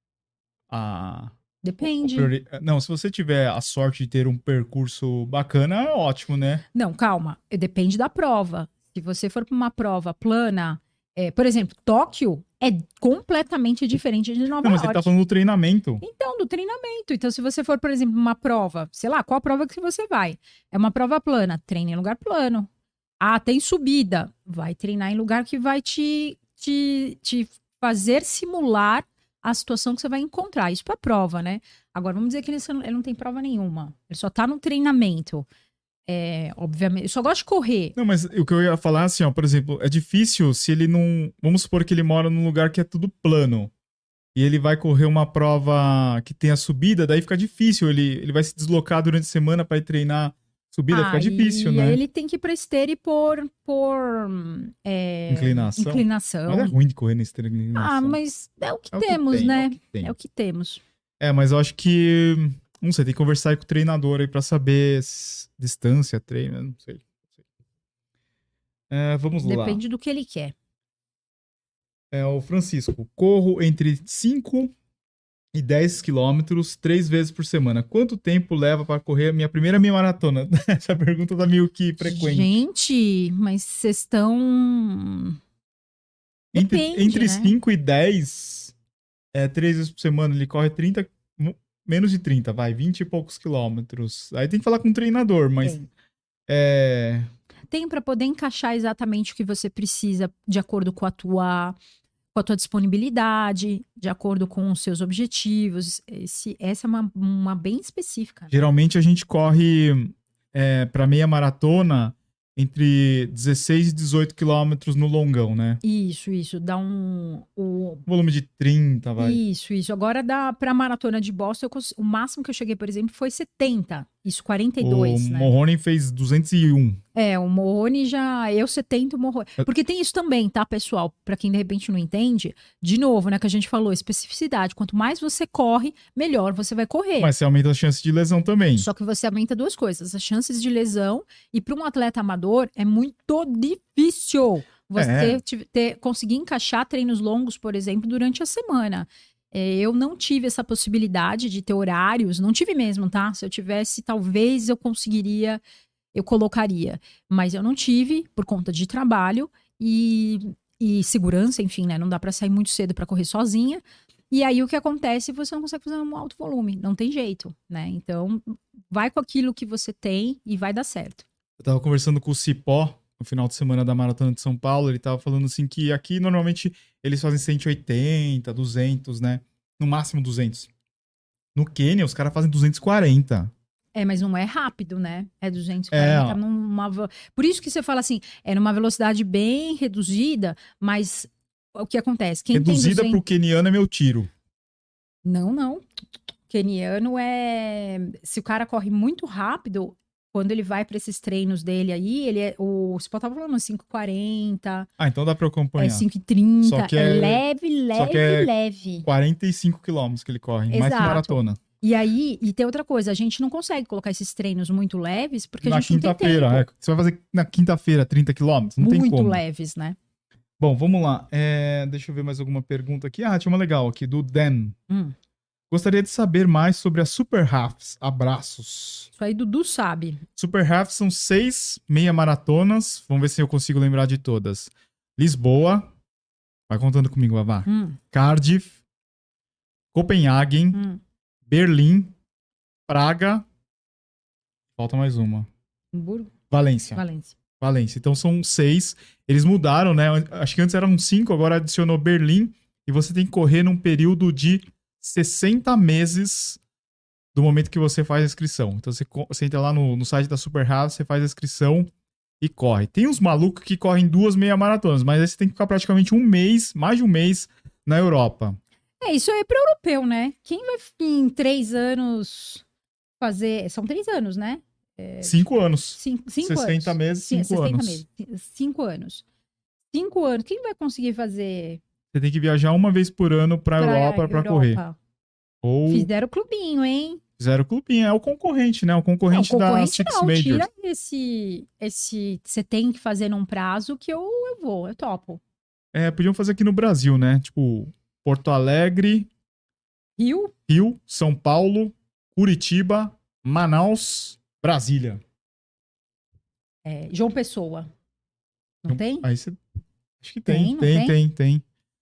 Depende. Não, se você tiver a sorte de ter um percurso bacana, é ótimo, né? Não, calma. Depende da prova. Se você for para uma prova plana, Por exemplo, Tóquio é completamente diferente de Nova Não, mas York. ele tá falando do treinamento. Então, do treinamento. Então, se você for, por exemplo, uma prova, sei lá, qual prova que você vai? É uma prova plana, treina em lugar plano. Ah, tem subida, vai treinar em lugar que vai te fazer simular a situação que você vai encontrar. Isso para prova, né? Agora, vamos dizer que ele não tem prova nenhuma. Ele só tá no treinamento. Obviamente, eu só gosto de correr. Não, mas o que eu ia falar, assim, ó, por exemplo, é difícil se ele não... Vamos supor que ele mora num lugar que é tudo plano. E ele vai correr uma prova que tem a subida, daí fica difícil. Ele vai se deslocar durante a semana para ir treinar subida, fica difícil, e né? ele tem que ir pra esteira e por inclinação. Mas é ruim de correr na esteira de inclinação. Mas é o que temos, né? É o que temos. Mas eu acho que... Não sei, tem que conversar aí com o treinador aí pra saber distância, treino, não sei. Vamos lá. Depende do que ele quer. O Francisco, corro entre 5 e 10 quilômetros 3 vezes por semana. Quanto tempo leva para correr a minha primeira meia maratona? Essa pergunta tá meio que frequente. Gente, mas vocês estão... Entre né? 5 e 10, 3 vezes por semana, ele corre 30, menos de 30, 20 e poucos quilômetros. Aí tem que falar com o treinador, mas... Tem para poder encaixar exatamente o que você precisa de acordo com a tua disponibilidade, de acordo com os seus objetivos. Essa é uma bem específica. Né? Geralmente a gente corre para meia maratona entre 16 e 18 quilômetros no longão, né? Isso. Dá volume de 30, vai. Isso. Agora, pra maratona de Boston, o máximo que eu cheguei, por exemplo, foi 70. Isso, 42, né? O Morrone fez 201. O Morrone eu 70, o Morrone. Porque tem isso também, tá, pessoal? Pra quem de repente não entende, de novo, né, que a gente falou, especificidade. Quanto mais você corre, melhor você vai correr. Mas você aumenta as chances de lesão também. Só que você aumenta duas coisas, as chances de lesão, e para um atleta amador é muito difícil você conseguir encaixar treinos longos, por exemplo, durante a semana. Eu não tive essa possibilidade de ter horários, não tive mesmo, tá? Se eu tivesse, talvez eu conseguiria, eu colocaria. Mas eu não tive, por conta de trabalho e segurança, enfim, né? Não dá para sair muito cedo para correr sozinha. E aí o que acontece, você não consegue fazer um alto volume, não tem jeito, né? Então, vai com aquilo que você tem e vai dar certo. Eu tava conversando com o Cipó no final de semana da Maratona de São Paulo, ele tava falando assim que aqui normalmente eles fazem 180, 200, né? No máximo 200. No Quênia, os caras fazem 240. Mas não é rápido, né? É 240 numa... Por isso que você fala assim, numa velocidade bem reduzida, mas o que acontece? Quem reduzida tem 200... pro queniano é meu tiro. Não. Queniano se o cara corre muito rápido... Quando ele vai para esses treinos dele aí, o Spot tava falando 5,40. Então dá para eu acompanhar. 5,30. Só que leve. 45 quilômetros que ele corre, Exato. mais que maratona. E aí, tem outra coisa, a gente não consegue colocar esses treinos muito leves, porque a gente não tem tempo. Na quinta-feira, você vai fazer na quinta-feira 30 quilômetros? Não tem como. Muito leves, né? Bom, vamos lá. Deixa eu ver mais alguma pergunta aqui. Tinha uma legal aqui, do Dan. Gostaria de saber mais sobre as Super Halves. Abraços. Isso aí Dudu sabe. Super Halves são 6 meia maratonas. Vamos ver se eu consigo lembrar de todas. Lisboa. Vai contando comigo, Vavá. Cardiff. Copenhagen. Berlim. Praga. Falta mais uma. Hamburgo. Valência. Então são 6. Eles mudaram, né? Acho que antes eram 5, agora adicionou Berlim. E você tem que correr num período de 60 meses do momento que você faz a inscrição. Então você entra lá no site da Super Halves, você faz a inscrição e corre. Tem uns malucos que correm 2 meia maratonas, mas aí você tem que ficar praticamente mais de um mês na Europa. Isso aí é para europeu, né? Quem vai em 3 anos fazer... São 3 anos, né? 5 anos. 60 meses, 5 anos. 5 anos. 5 anos. Quem vai conseguir fazer... Você tem que viajar uma vez por ano pra Europa pra correr. Fizeram clubinho, hein? Fizeram clubinho. É o concorrente, né? O concorrente da Six Majors. Tira esse... Você tem que fazer num prazo que eu vou, eu topo. Podiam fazer aqui no Brasil, né? Tipo, Porto Alegre... Rio, São Paulo, Curitiba, Manaus, Brasília. João Pessoa. Não tem? Aí você... Acho que Tem, não tem? tem.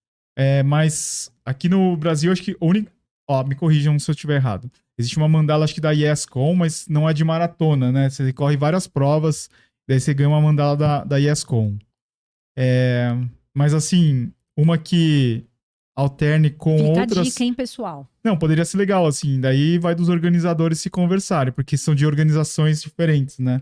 Mas aqui no Brasil, acho que a única... Ó, me corrijam se eu estiver errado. Existe uma mandala, acho que da YesCom, mas não é de maratona, né? Você corre várias provas, daí você ganha uma mandala da YesCom. Mas assim, uma que alterne com Fica outras... a dica, hein, pessoal? Não, poderia ser legal, assim. Daí vai dos organizadores se conversarem, porque são de organizações diferentes, né?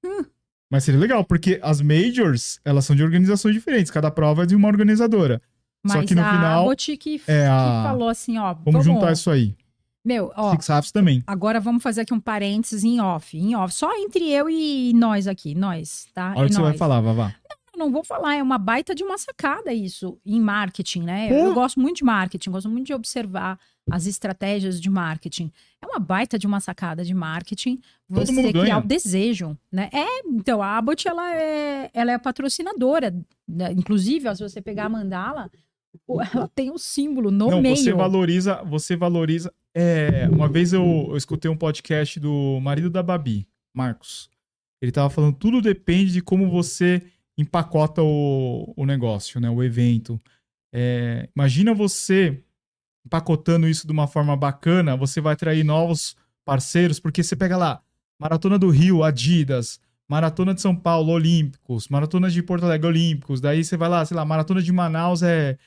Mas seria legal, porque as majors, elas são de organizações diferentes. Cada prova é de uma organizadora. Só Mas que no a final, Boti que a... falou assim, ó, vamos juntar isso aí. Meu, ó, Six Halves também. agora vamos fazer aqui um parênteses em off, só entre eu e nós aqui, nós, tá? A hora que você vai falar, Vavá. Não vou falar, é uma baita de uma sacada isso em marketing, né? Pô. Eu gosto muito de marketing, gosto muito de observar as estratégias de marketing. É uma baita de uma sacada de marketing Todo mundo você criar ganha. o desejo, né? Então a Abbott, ela é a patrocinadora, né? Inclusive, ó, se você pegar a mandala, ela tem um símbolo no Não, meio. você valoriza. Uma vez eu escutei um podcast do marido da Babi, Marcos. Ele tava falando, tudo depende de como você empacota o negócio, né? O evento. Imagina você empacotando isso de uma forma bacana, você vai atrair novos parceiros, porque você pega lá, Maratona do Rio, Adidas, Maratona de São Paulo, Olímpicos, Maratona de Porto Alegre, Olímpicos, daí você vai lá, sei lá, Maratona de Manaus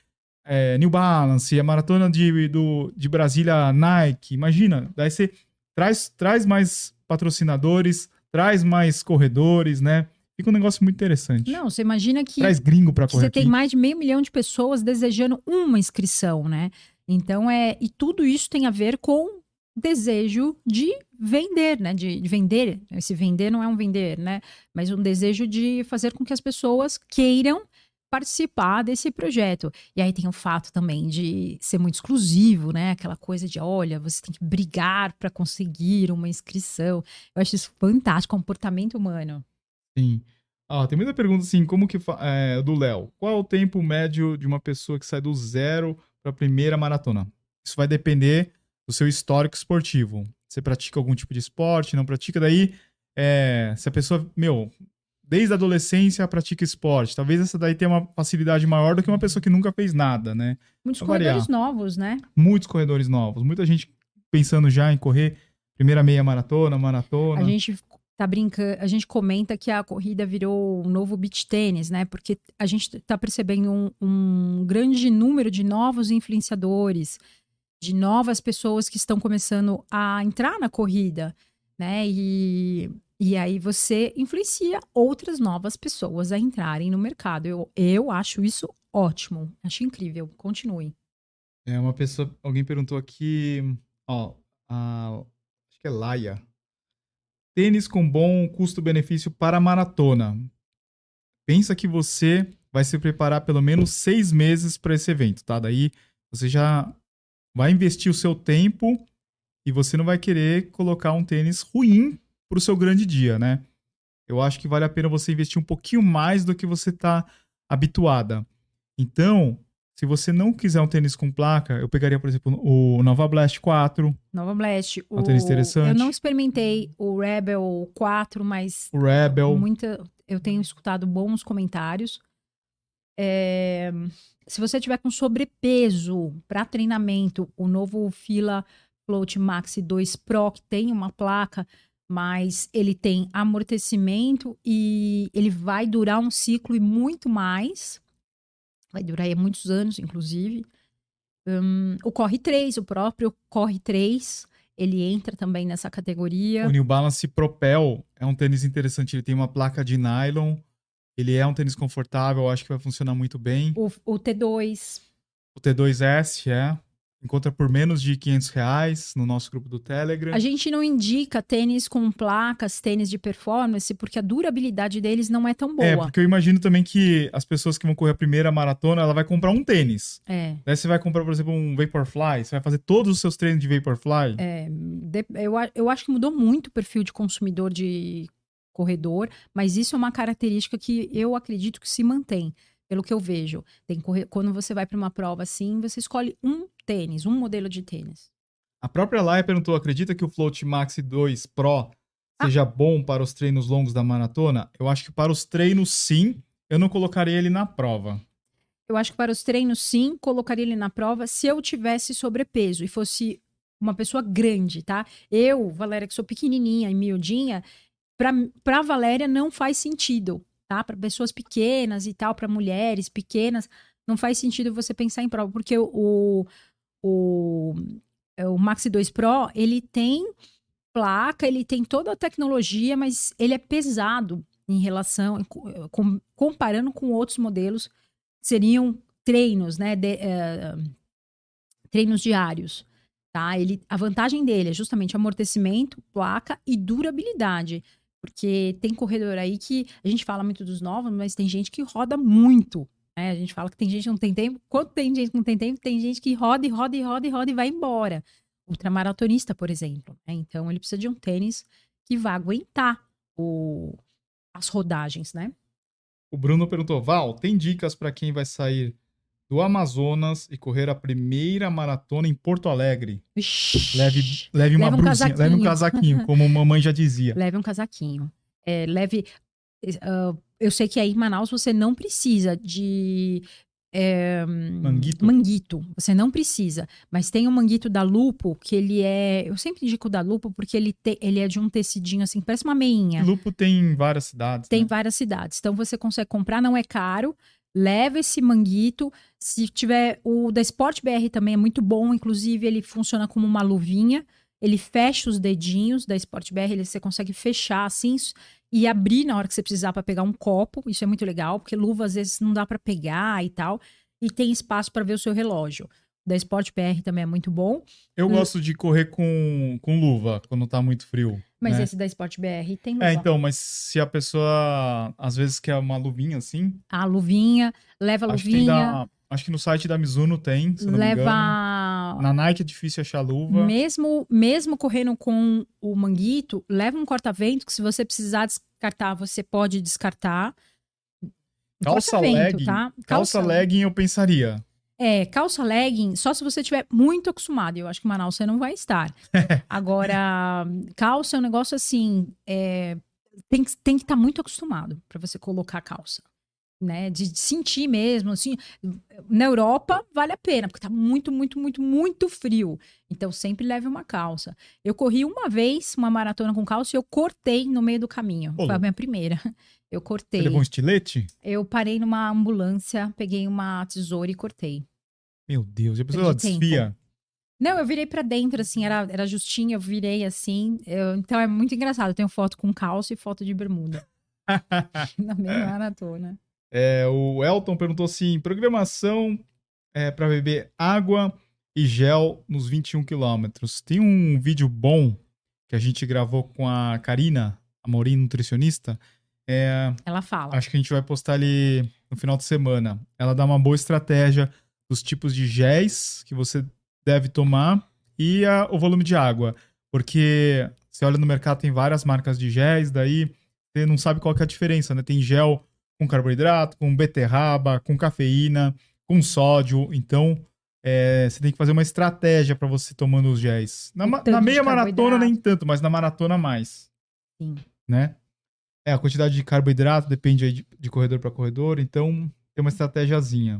New Balance, a Maratona de Brasília, Nike, imagina, daí você traz mais patrocinadores, traz mais corredores, né? Fica um negócio muito interessante. Não, você imagina que traz gringo pra correr você aqui. tem mais de 500 mil de pessoas desejando uma inscrição, né? Então, e tudo isso tem a ver com desejo de vender, né? De vender. Esse vender não é um vender, né? Mas um desejo de fazer com que as pessoas queiram participar desse projeto. E aí tem o fato também de ser muito exclusivo, né? Aquela coisa de, olha, você tem que brigar para conseguir uma inscrição. Eu acho isso fantástico, comportamento humano. Sim. Tem muita pergunta assim, como que do Léo. Qual é o tempo médio de uma pessoa que sai do zero para a primeira maratona? Isso vai depender do seu histórico esportivo. Você pratica algum tipo de esporte, não pratica? Daí, se a pessoa, desde a adolescência pratica esporte, talvez essa daí tenha uma facilidade maior do que uma pessoa que nunca fez nada, né? Muitos corredores novos, né? Muitos corredores novos. Muita gente pensando já em correr primeira meia maratona. A gente tá brincando, a gente comenta que a corrida virou um novo beach tênis, né? Porque a gente tá percebendo um grande número de novos influenciadores, de novas pessoas que estão começando a entrar na corrida, né? E aí você influencia outras novas pessoas a entrarem no mercado. Eu acho isso ótimo, acho incrível. Continue. Alguém perguntou aqui, acho que é Laia. Tênis com bom custo-benefício para maratona. Pensa que você vai se preparar pelo menos 6 meses para esse evento, tá? Daí você já vai investir o seu tempo e você não vai querer colocar um tênis ruim para o seu grande dia, né? Eu acho que vale a pena você investir um pouquinho mais do que você está habituada. Então, se você não quiser um tênis com placa, eu pegaria, por exemplo, o Nova Blast 4. Nova Blast. Um tênis interessante. Eu não experimentei o Rebel 4, mas o Rebel. Eu tenho escutado bons comentários. Se você tiver com sobrepeso para treinamento, o novo Fila Float Maxi 2 Pro, que tem uma placa, mas ele tem amortecimento e ele vai durar um ciclo e muito mais. Vai durar aí muitos anos, inclusive. O Corre 3, o próprio Corre 3, ele entra também nessa categoria. O New Balance Propel é um tênis interessante. Ele tem uma placa de nylon. Ele é um tênis confortável. Eu acho que vai funcionar muito bem. O T2. O T2S, encontra por menos de R$500 no nosso grupo do Telegram. A gente não indica tênis com placas, tênis de performance, porque a durabilidade deles não é tão boa. Porque eu imagino também que as pessoas que vão correr a primeira maratona, ela vai comprar um tênis. Daí você vai comprar, por exemplo, um Vaporfly, você vai fazer todos os seus treinos de Vaporfly. Eu acho que mudou muito o perfil de consumidor de corredor, mas isso é uma característica que eu acredito que se mantém. Pelo que eu vejo, quando você vai para uma prova assim, você escolhe um tênis, um modelo de tênis. A própria Laia perguntou, acredita que o Float Maxi 2 Pro seja bom para os treinos longos da maratona? Eu acho que para os treinos, sim. Eu não colocaria ele na prova. Eu acho que para os treinos, sim, colocaria ele na prova se eu tivesse sobrepeso e fosse uma pessoa grande, tá? Eu, Valéria, que sou pequenininha e miudinha, pra Valéria não faz sentido, tá? Para pessoas pequenas e tal, para mulheres pequenas, não faz sentido você pensar em prova, porque o, o Maxi 2 Pro, ele tem placa, ele tem toda a tecnologia, mas ele é pesado em relação, comparando com outros modelos, seriam treinos, né? Treinos diários, tá? A vantagem dele é justamente amortecimento, placa e durabilidade. Porque tem corredor aí que a gente fala muito dos novos, mas tem gente que roda muito. Né? A gente fala que tem gente que não tem tempo. Quando tem gente que não tem tempo, tem gente que roda e roda e roda e roda e vai embora. Ultramaratonista, por exemplo. Né? Então ele precisa de um tênis que vá aguentar as rodagens, né? O Bruno perguntou, Val, tem dicas para quem vai sair do Amazonas e correr a primeira maratona em Porto Alegre? Leve uma Leva um brusinha, leve um casaquinho. casaquinho, como a mamãe já dizia. Leve um casaquinho. Eu sei que aí em Manaus você não precisa de Manguito? manguito. Você não precisa. Mas tem o manguito da Lupo, que ele é. Eu sempre indico o da Lupo porque ele é de um tecidinho assim, parece uma meinha. Lupo tem em várias cidades, Tem né? várias cidades. Então você consegue comprar, não é caro. Leva esse manguito. Se tiver o da Sport BR também é muito bom, inclusive ele funciona como uma luvinha. Ele fecha os dedinhos da Sport BR, você consegue fechar assim e abrir na hora que você precisar para pegar um copo. Isso é muito legal, porque luva às vezes não dá para pegar e tal. E tem espaço para ver o seu relógio. O da Sport BR também é muito bom. Eu gosto de correr com luva quando tá muito frio. Mas né? esse da Sport BR tem luva. Então, mas se a pessoa às vezes quer uma luvinha assim, A luvinha, leva a acho que tem luvinha. acho que no site da Mizuno tem, se eu não me engano. Leva. Na Nike é difícil achar luva. Mesmo correndo com o manguito, leva um corta-vento que se você precisar descartar, você pode descartar. Calça Corta-vento, legging, tá? calça legging eu pensaria. Calça legging, só se você estiver muito acostumado. Eu acho que em Manaus você não vai estar. Agora, calça é um negócio assim, tem que estar muito acostumado para você colocar calça. Né, de sentir mesmo, assim, na Europa vale a pena, porque tá muito, muito, muito, muito frio. Então sempre leve uma calça. Eu corri uma vez uma maratona com calça e eu cortei no meio do caminho. Foi a minha primeira. Eu cortei. Você levou um estilete? Eu parei numa ambulância, peguei uma tesoura e cortei. Meu Deus, a pessoa desfia. Não, eu virei pra dentro, assim, era justinho, eu virei assim. Então é muito engraçado. Eu tenho foto com calça e foto de bermuda. Na mesma maratona. O Elton perguntou assim: programação para beber água e gel nos 21 quilômetros. Tem um vídeo bom que a gente gravou com a Karina Amorim, nutricionista. Ela fala. Acho que a gente vai postar ali no final de semana. Ela dá uma boa estratégia dos tipos de géis que você deve tomar e o volume de água. Porque você olha no mercado, tem várias marcas de géis, daí você não sabe qual que é a diferença, né? Tem gel com carboidrato, com beterraba, com cafeína, com sódio. Então, você tem que fazer uma estratégia para você tomando os géis. Na meia maratona nem tanto, mas na maratona mais. Sim. Né? A quantidade de carboidrato depende aí de corredor para corredor, então tem uma estratégiazinha.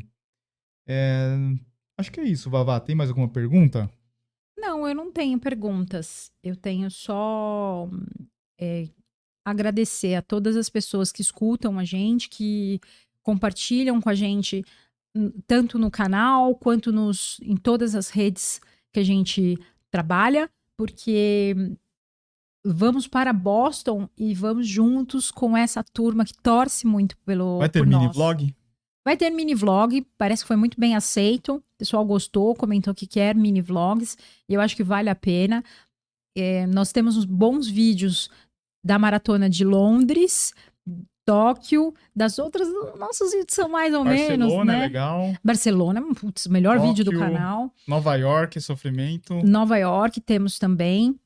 Acho que é isso, Vavá. Tem mais alguma pergunta? Não, eu não tenho perguntas. Eu tenho só agradecer a todas as pessoas que escutam a gente, que compartilham com a gente, tanto no canal quanto em todas as redes que a gente trabalha, porque vamos para Boston e vamos juntos com essa turma que torce muito Vai ter mini vlog? Vai ter mini vlog, parece que foi muito bem aceito. O pessoal gostou, comentou que quer mini vlogs, e eu acho que vale a pena. Nós temos uns bons vídeos da maratona de Londres, Tóquio, das outras, nossos vídeos são mais ou menos, né? Barcelona é legal. Barcelona, putz, melhor Tóquio, vídeo do canal. Nova York, sofrimento. Nova York temos também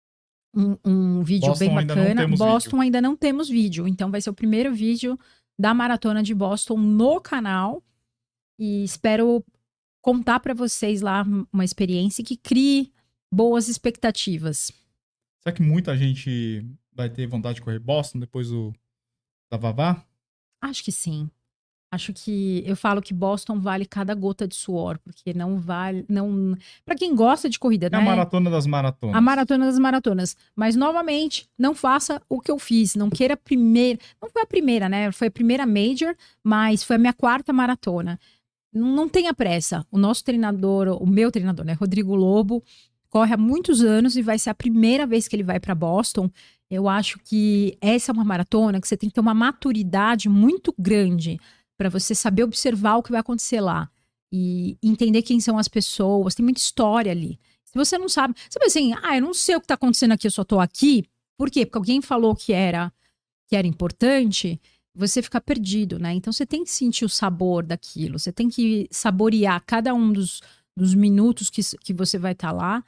um vídeo Boston bem bacana. Boston vídeo. ainda não temos vídeo, então vai ser o primeiro vídeo da maratona de Boston no canal. E espero contar para vocês lá uma experiência que crie boas expectativas. Será que muita gente vai ter vontade de correr Boston depois da Vavá? Acho que sim. Acho que eu falo que Boston vale cada gota de suor, porque não vale, não, para quem gosta de corrida, É a né? maratona das maratonas. A maratona das maratonas. Mas novamente, não faça o que eu fiz, não queira a primeira, não foi a primeira, né? Foi a primeira major, mas foi a minha 4ª maratona. Não tenha pressa. O nosso treinador, o meu treinador, né, Rodrigo Lobo, corre há muitos anos e vai ser a primeira vez que ele vai para Boston. Eu acho que essa é uma maratona que você tem que ter uma maturidade muito grande para você saber observar o que vai acontecer lá e entender quem são as pessoas. Tem muita história ali. Se você não sabe, sabe assim, eu não sei o que está acontecendo aqui, eu só estou aqui. Por quê? Porque alguém falou que era importante. Você fica perdido, né? Então você tem que sentir o sabor daquilo, você tem que saborear cada um dos minutos que você vai estar lá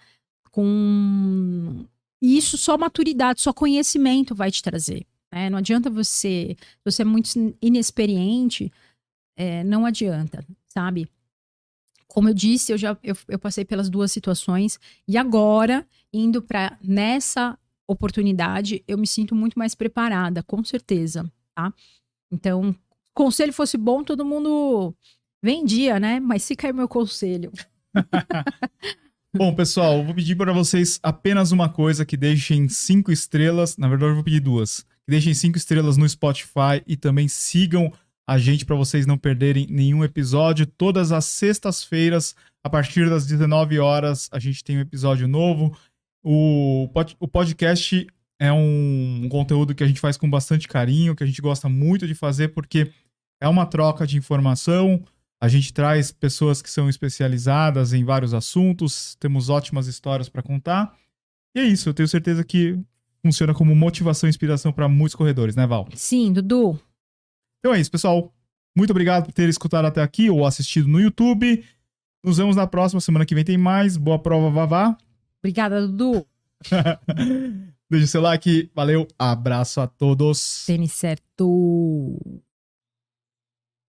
com. E isso só maturidade, só conhecimento vai te trazer. Né? Não adianta você é muito inexperiente, não adianta, sabe? Como eu disse, eu passei pelas 2 situações e agora, indo para nessa oportunidade, eu me sinto muito mais preparada, com certeza, tá? Então, conselho fosse bom, todo mundo vendia, né? Mas se cair meu conselho. Bom, pessoal, eu vou pedir para vocês apenas uma coisa, que deixem 5 estrelas. Na verdade, eu vou pedir 2. Que deixem 5 estrelas no Spotify e também sigam a gente para vocês não perderem nenhum episódio. Todas as sextas-feiras, a partir das 19 horas, a gente tem um episódio novo. O podcast é um conteúdo que a gente faz com bastante carinho, que a gente gosta muito de fazer, porque é uma troca de informação. A gente traz pessoas que são especializadas em vários assuntos, temos ótimas histórias para contar. E é isso, eu tenho certeza que funciona como motivação e inspiração para muitos corredores, né, Val? Sim, Dudu. Então é isso, pessoal. Muito obrigado por ter escutado até aqui ou assistido no YouTube. Nos vemos na próxima, semana que vem tem mais. Boa prova, Vavá. Obrigada, Dudu. Deixa o seu like. Valeu. Abraço a todos. Tênis certo.